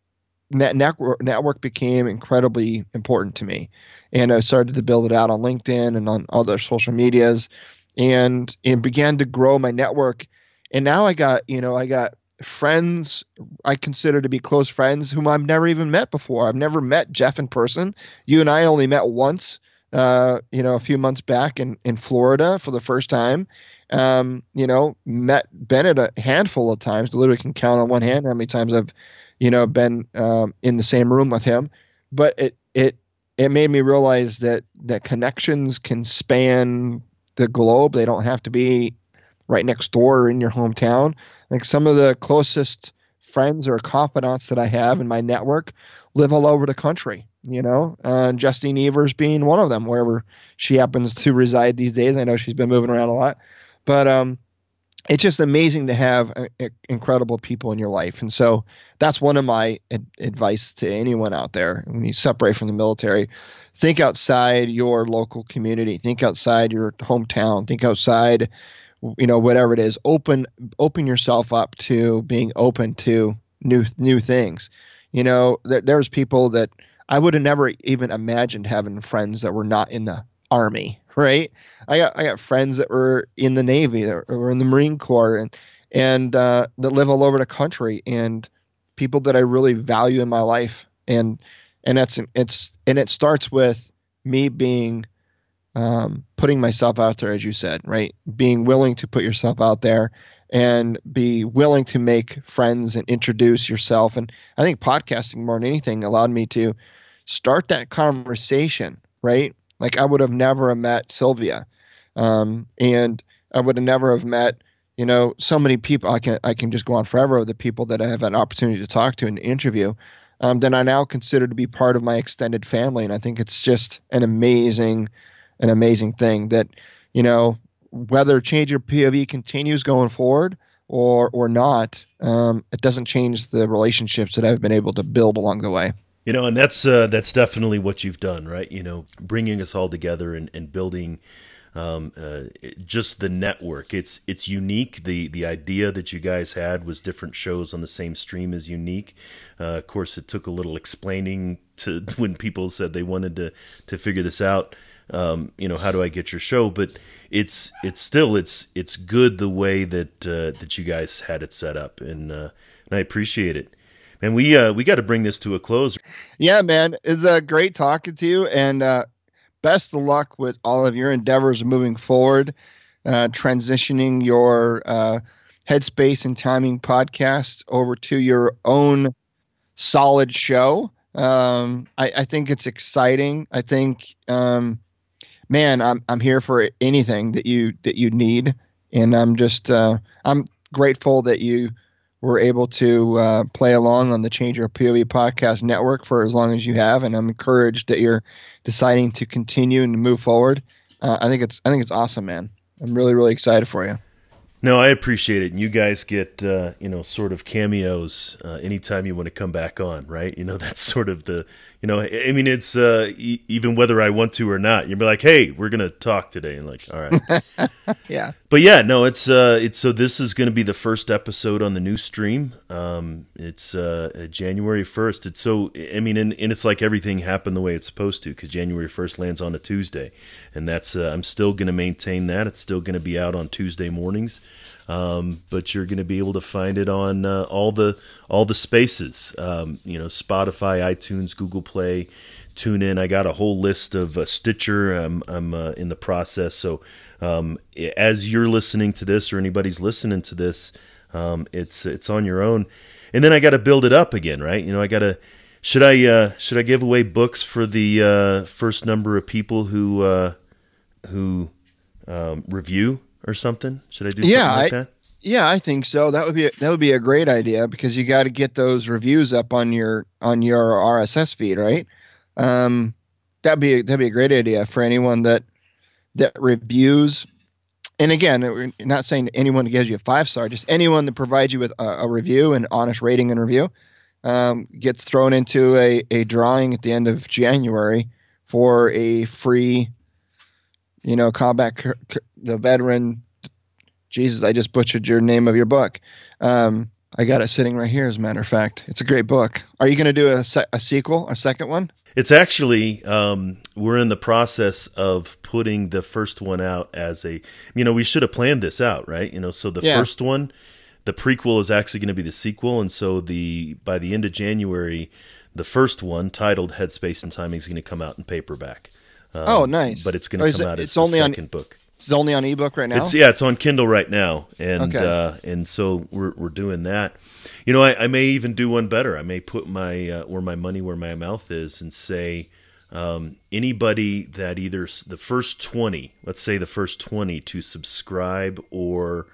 net network, network became incredibly important to me. And I started to build it out on LinkedIn and on other social medias, and, and began to grow my network. And now I got, you know, I got friends I consider to be close friends whom I've never even met before. I've never met Jeff in person. You and I only met once, uh, you know, a few months back in, in Florida for the first time. Um, you know, met Bennett a handful of times. Literally can count on one hand how many times I've, you know, been um, in the same room with him. But it it it made me realize that that connections can span the globe. They don't have to be right next door or in your hometown. Like some of the closest friends or confidants that I have in my network live all over the country, you know, uh, Justine Evers being one of them, wherever she happens to reside these days. I know she's been moving around a lot, but um, it's just amazing to have uh, incredible people in your life. And so that's one of my ad- advice to anyone out there. When you separate from the military, think outside your local community, think outside your hometown, think outside, you know, whatever it is. Open, open yourself up to being open to new, new things. You know, there, there's people that I would have never even imagined having friends that were not in the Army, right? I got, I got friends that were in the Navy, that were in the Marine Corps, and, and, uh, that live all over the country, and people that I really value in my life. And, and that's, it's, and it starts with me being, um, putting myself out there, as you said, right? Being willing to put yourself out there and be willing to make friends and introduce yourself. And I think podcasting more than anything allowed me to start that conversation, right? Like I would have never have met Sylvia. Um, and I would have never have met, you know, so many people. I can, I can just go on forever of the people that I have an opportunity to talk to and interview. Um, then I now consider to be part of my extended family. And I think it's just an amazing, an amazing thing that, you know, whether Change Your P O V continues going forward or, or not, um, it doesn't change the relationships that I've been able to build along the way. You know, and that's uh, that's definitely what you've done, right? You know, bringing us all together and, and building um, uh, just the network. It's it's unique. The the idea that you guys had was different shows on the same stream is unique. Uh, of course, it took a little explaining to when people said they wanted to to figure this out. Um, you know, how do I get your show? But it's it's still it's it's good the way that uh, that you guys had it set up, and uh, and I appreciate it. And we uh, we got to bring this to a close. Yeah, man, it's uh, great talking to you, and uh, best of luck with all of your endeavors moving forward, uh, transitioning your uh, Headspace and Timing podcast over to your own solid show. Um, I, I think it's exciting. I think, um, man, I'm I'm here for anything that you that you need, and I'm just uh, I'm grateful that you were able to uh, play along on the Change Your P O V podcast network for as long as you have, and I'm encouraged that you're deciding to continue and move forward. Uh, I think it's I think it's awesome, man. I'm really really excited for you. No, I appreciate it. And you guys get uh, you know sort of cameos uh, anytime you want to come back on, right? You know that's sort of the you know I mean it's uh, e- even whether I want to or not, you'll be like, hey, we're gonna talk today, and like, all right, yeah. But yeah, no, it's uh, it's so this is going to be the first episode on the new stream. Um, it's uh, January first. It's so I mean, and, and it's like everything happened the way it's supposed to because January first lands on a Tuesday, and that's uh, I'm still going to maintain that. It's still going to be out on Tuesday mornings. Um, but you're going to be able to find it on uh, all the all the spaces, um, you know, Spotify, iTunes, Google Play, TuneIn. I got a whole list of uh, Stitcher. I'm I'm uh, in the process. So um, as you're listening to this, or anybody's listening to this, um, it's it's on your own. And then I got to build it up again, right? You know, I got to Should I uh, should I give away books for the uh, first number of people who uh, who um, review or something? Should I do yeah, something like I, that? Yeah, I think so. That would be a, that would be a great idea because you got to get those reviews up on your on your R S S feed, right? Um, that'd be that'd be a great idea for anyone that that reviews. And again, we're not saying anyone that gives you a five star, just anyone that provides you with a, a review, an honest rating and review, um, gets thrown into a, a drawing at the end of January for a free, you know, combat c- c- the veteran. Jesus, I just butchered your name of your book. Um, I got it sitting right here, as a matter of fact. It's a great book. Are you going to do a, se- a sequel, a second one? It's actually, um, we're in the process of putting the first one out as a, you know, we should have planned this out, right? You know, so the Yeah. first one, the prequel is actually going to be the sequel. And so the by the end of January, the first one, titled Headspace and Timing, is going to come out in paperback. Um, Oh, nice. But it's going Oh, to is come it- out as it's the only on- second book. It's only on ebook right now? It's yeah, it's on Kindle right now, and Okay. uh, and so we're we're doing that. You know, I, I may even do one better. I may put my uh, where my money where my mouth is, and say um, anybody that either s- the first twenty, let's say the first twenty to subscribe or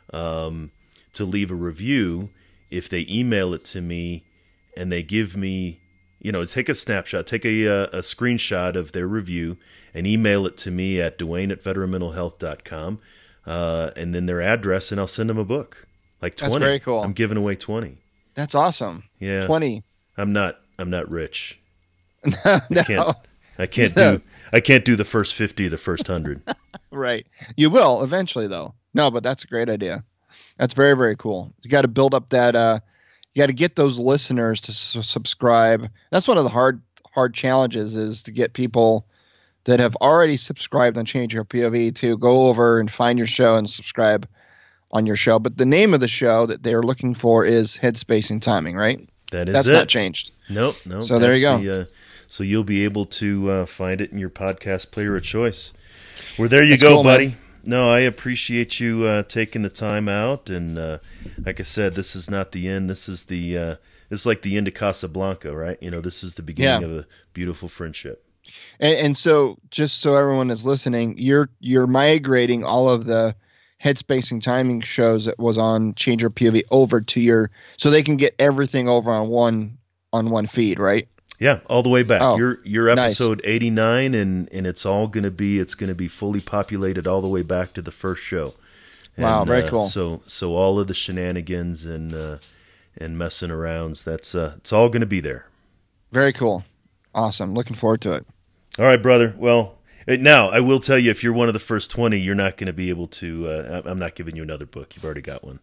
um, to leave a review, if they email it to me and they give me, you know, take a snapshot, take a a, a screenshot of their review and email it to me at Dwayne at veteran mental health dot com, uh, and then their address, and I'll send them a book. Like twenty. That's very cool. I'm giving away twenty. That's awesome. Yeah. twenty. I'm not. I'm not rich. no, I can't. I can't do. I can't do the first fifty or the first hundred. right. You will eventually, though. No, but that's a great idea. That's very, very cool. You got to build up that. Uh, you got to get those listeners to s- subscribe. That's one of the hard, hard challenges is to get people that have already subscribed on Change Your P O V to go over and find your show and subscribe on your show. But the name of the show that they're looking for is Headspace and Timing, right? That is That's it. not changed. Nope. Nope. So there you that's go. The, uh, so you'll be able to uh, find it in your podcast player of choice. Well, there you That's go, cool, buddy. man. No, I appreciate you uh, taking the time out, and uh, like I said, this is not the end. This is the uh, it's like the end of Casablanca, right? You know, this is the beginning Yeah. of a beautiful friendship. And, and so, just so everyone is listening, you're you're migrating all of the Headspace and Timing shows that was on Change Your P O V over to your, so they can get everything over on one on one feed, right? Yeah, all the way back. Oh, you're you're nice. episode eighty-nine, and, and it's all going to be it's going to be fully populated all the way back to the first show. And, Wow, very uh, cool. So so all of the shenanigans and uh, and messing arounds, that's uh, it's all going to be there. Very cool. Awesome. Looking forward to it. All right, brother. Well, uh, now I will tell you, if you're one of the first twenty, you're not going to be able to. Uh, I'm not giving you another book. You've already got one.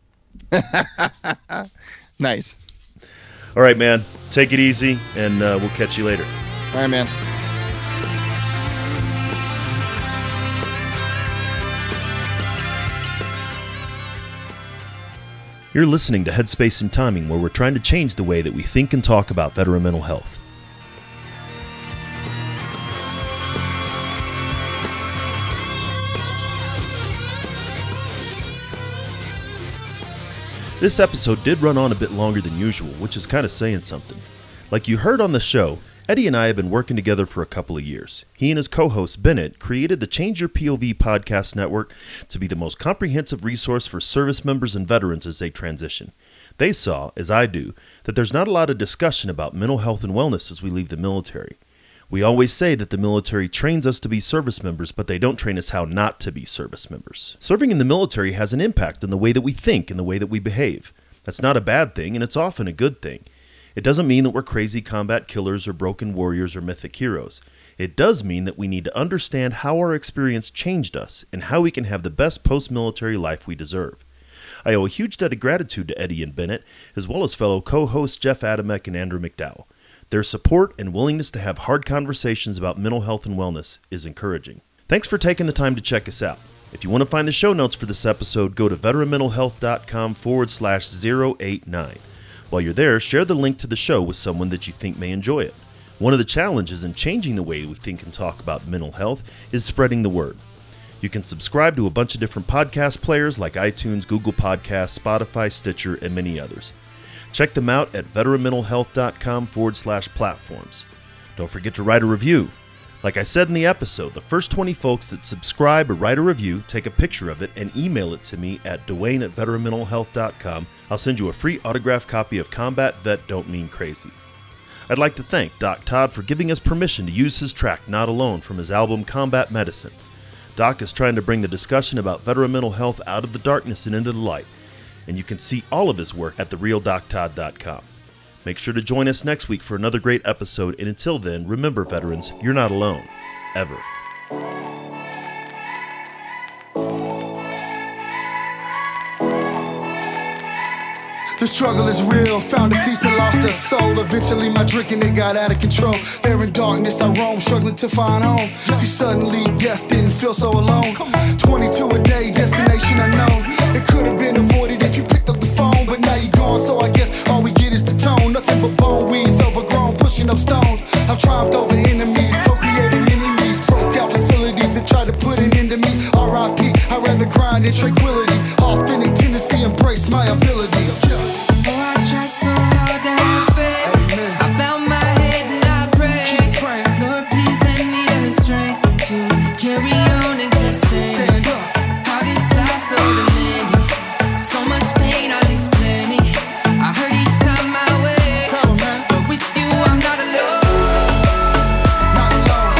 Nice. All right, man. Take it easy, and uh, we'll catch you later. All right, man. You're listening to Headspace and Timing, where we're trying to change the way that we think and talk about veteran mental health. This episode did run on a bit longer than usual, which is kind of saying something. Like you heard on the show, Eddie and I have been working together for a couple of years. He and his co-host Bennett created the Change Your P O V podcast network to be the most comprehensive resource for service members and veterans as they transition. They saw, as I do, that there's not a lot of discussion about mental health and wellness as we leave the military. We always say that the military trains us to be service members, but they don't train us how not to be service members. Serving in the military has an impact on the way that we think and the way that we behave. That's not a bad thing, and it's often a good thing. It doesn't mean that we're crazy combat killers or broken warriors or mythic heroes. It does mean that we need to understand how our experience changed us and how we can have the best post-military life we deserve. I owe a huge debt of gratitude to Eddie and Bennett, as well as fellow co-hosts Jeff Adamek and Andrew McDowell. Their support and willingness to have hard conversations about mental health and wellness is encouraging. Thanks for taking the time to check us out. If you want to find the show notes for this episode, go to veteranmentalhealth.com forward slash 089. While you're there, share the link to the show with someone that you think may enjoy it. One of the challenges in changing the way we think and talk about mental health is spreading the word. You can subscribe to a bunch of different podcast players like iTunes, Google Podcasts, Spotify, Stitcher, and many others. Check them out at veteranmentalhealth.com forward slash platforms. Don't forget to write a review. Like I said in the episode, the first twenty folks that subscribe or write a review, take a picture of it and email it to me at Dwayne at veteranmentalhealth dot com. I'll send you a free autographed copy of Combat Vet Don't Mean Crazy. I'd like to thank Doc Todd for giving us permission to use his track Not Alone from his album Combat Medicine. Doc is trying to bring the discussion about veteran mental health out of the darkness and into the light, and you can see all of his work at the real doc todd dot com. Make sure to join us next week for another great episode, and until then, remember veterans, you're not alone, ever. The struggle is real, found a feast and lost a soul. Eventually my drinking, it got out of control. There in darkness I roam, struggling to find home. See, suddenly death didn't feel so alone. twenty-two a day, destination unknown. It could have been avoided if you picked up the phone, but now you're gone, so I guess all we get is the tone. Nothing but bone weeds, overgrown, pushing up stones. I've triumphed over enemies, co-created enemies. Broke out facilities that tried to put an end to me. R I P, I'd rather grind in tranquility. Authentic tendency, embrace my ability. I try so hard to have faith. Amen. I bow my head and I pray. Lord, please lend me the strength to carry on and keep staying. Stand up. How this life's so demanding. So much pain, I need plenty. I hurt each time I wake. Tell 'em, man. But with you, I'm not alone. Not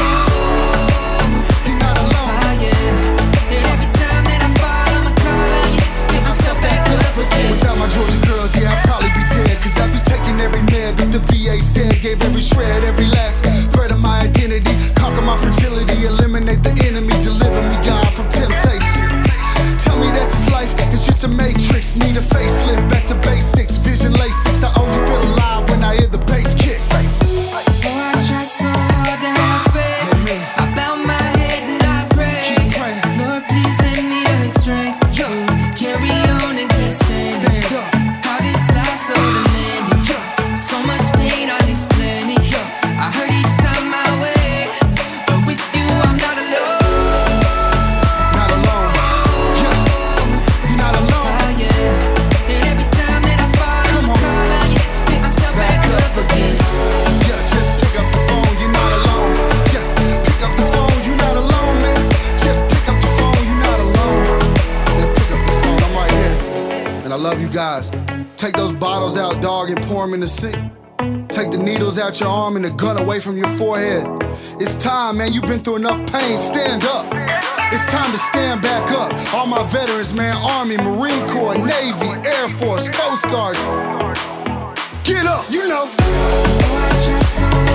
alone. You're not alone. Ah, yeah. And every time that I fall, I'ma call on you. Get myself back up again. Without my Georgia girls, yeah, I'd probably be dead. Cause I'd be taking every med that the V A said. Gave every shred, every last thread of my identity. Conquer my fragility, eliminate the enemy. Deliver me, God, from temptation. Tell me that this life is just a matrix. Need a facelift, back to basics. Vision Lasix, I only feel alive when I hear the bass kick. Oh, I try so hard to have faith. Amen. I bow my head and I pray. Keep praying. Lord, please lend me the strength to carry on and keep staying. Stand up. How this life's so demanding. So much pain, I need plenty. I hurt each time I wake, but with you, I'm not alone. Not alone. Yeah. You're not alone. Ah, yeah. And every time that I fall, Come I'ma on. call on you. Pick myself back up again. Yeah, just pick up the phone, you're not alone. Just pick up the phone, you're not alone, man. Just pick up the phone, you're not alone. Yeah, pick up the phone, I'm right here. And I love you guys. Take those bottles out, dog, and pour them in the sink. Take the needles out your arm and the gun away from your forehead. It's time, man, you've been through enough pain, stand up. It's time to stand back up. All my veterans, man, Army, Marine Corps, Navy, Air Force, Coast Guard. Get up, you know. Oh, I try so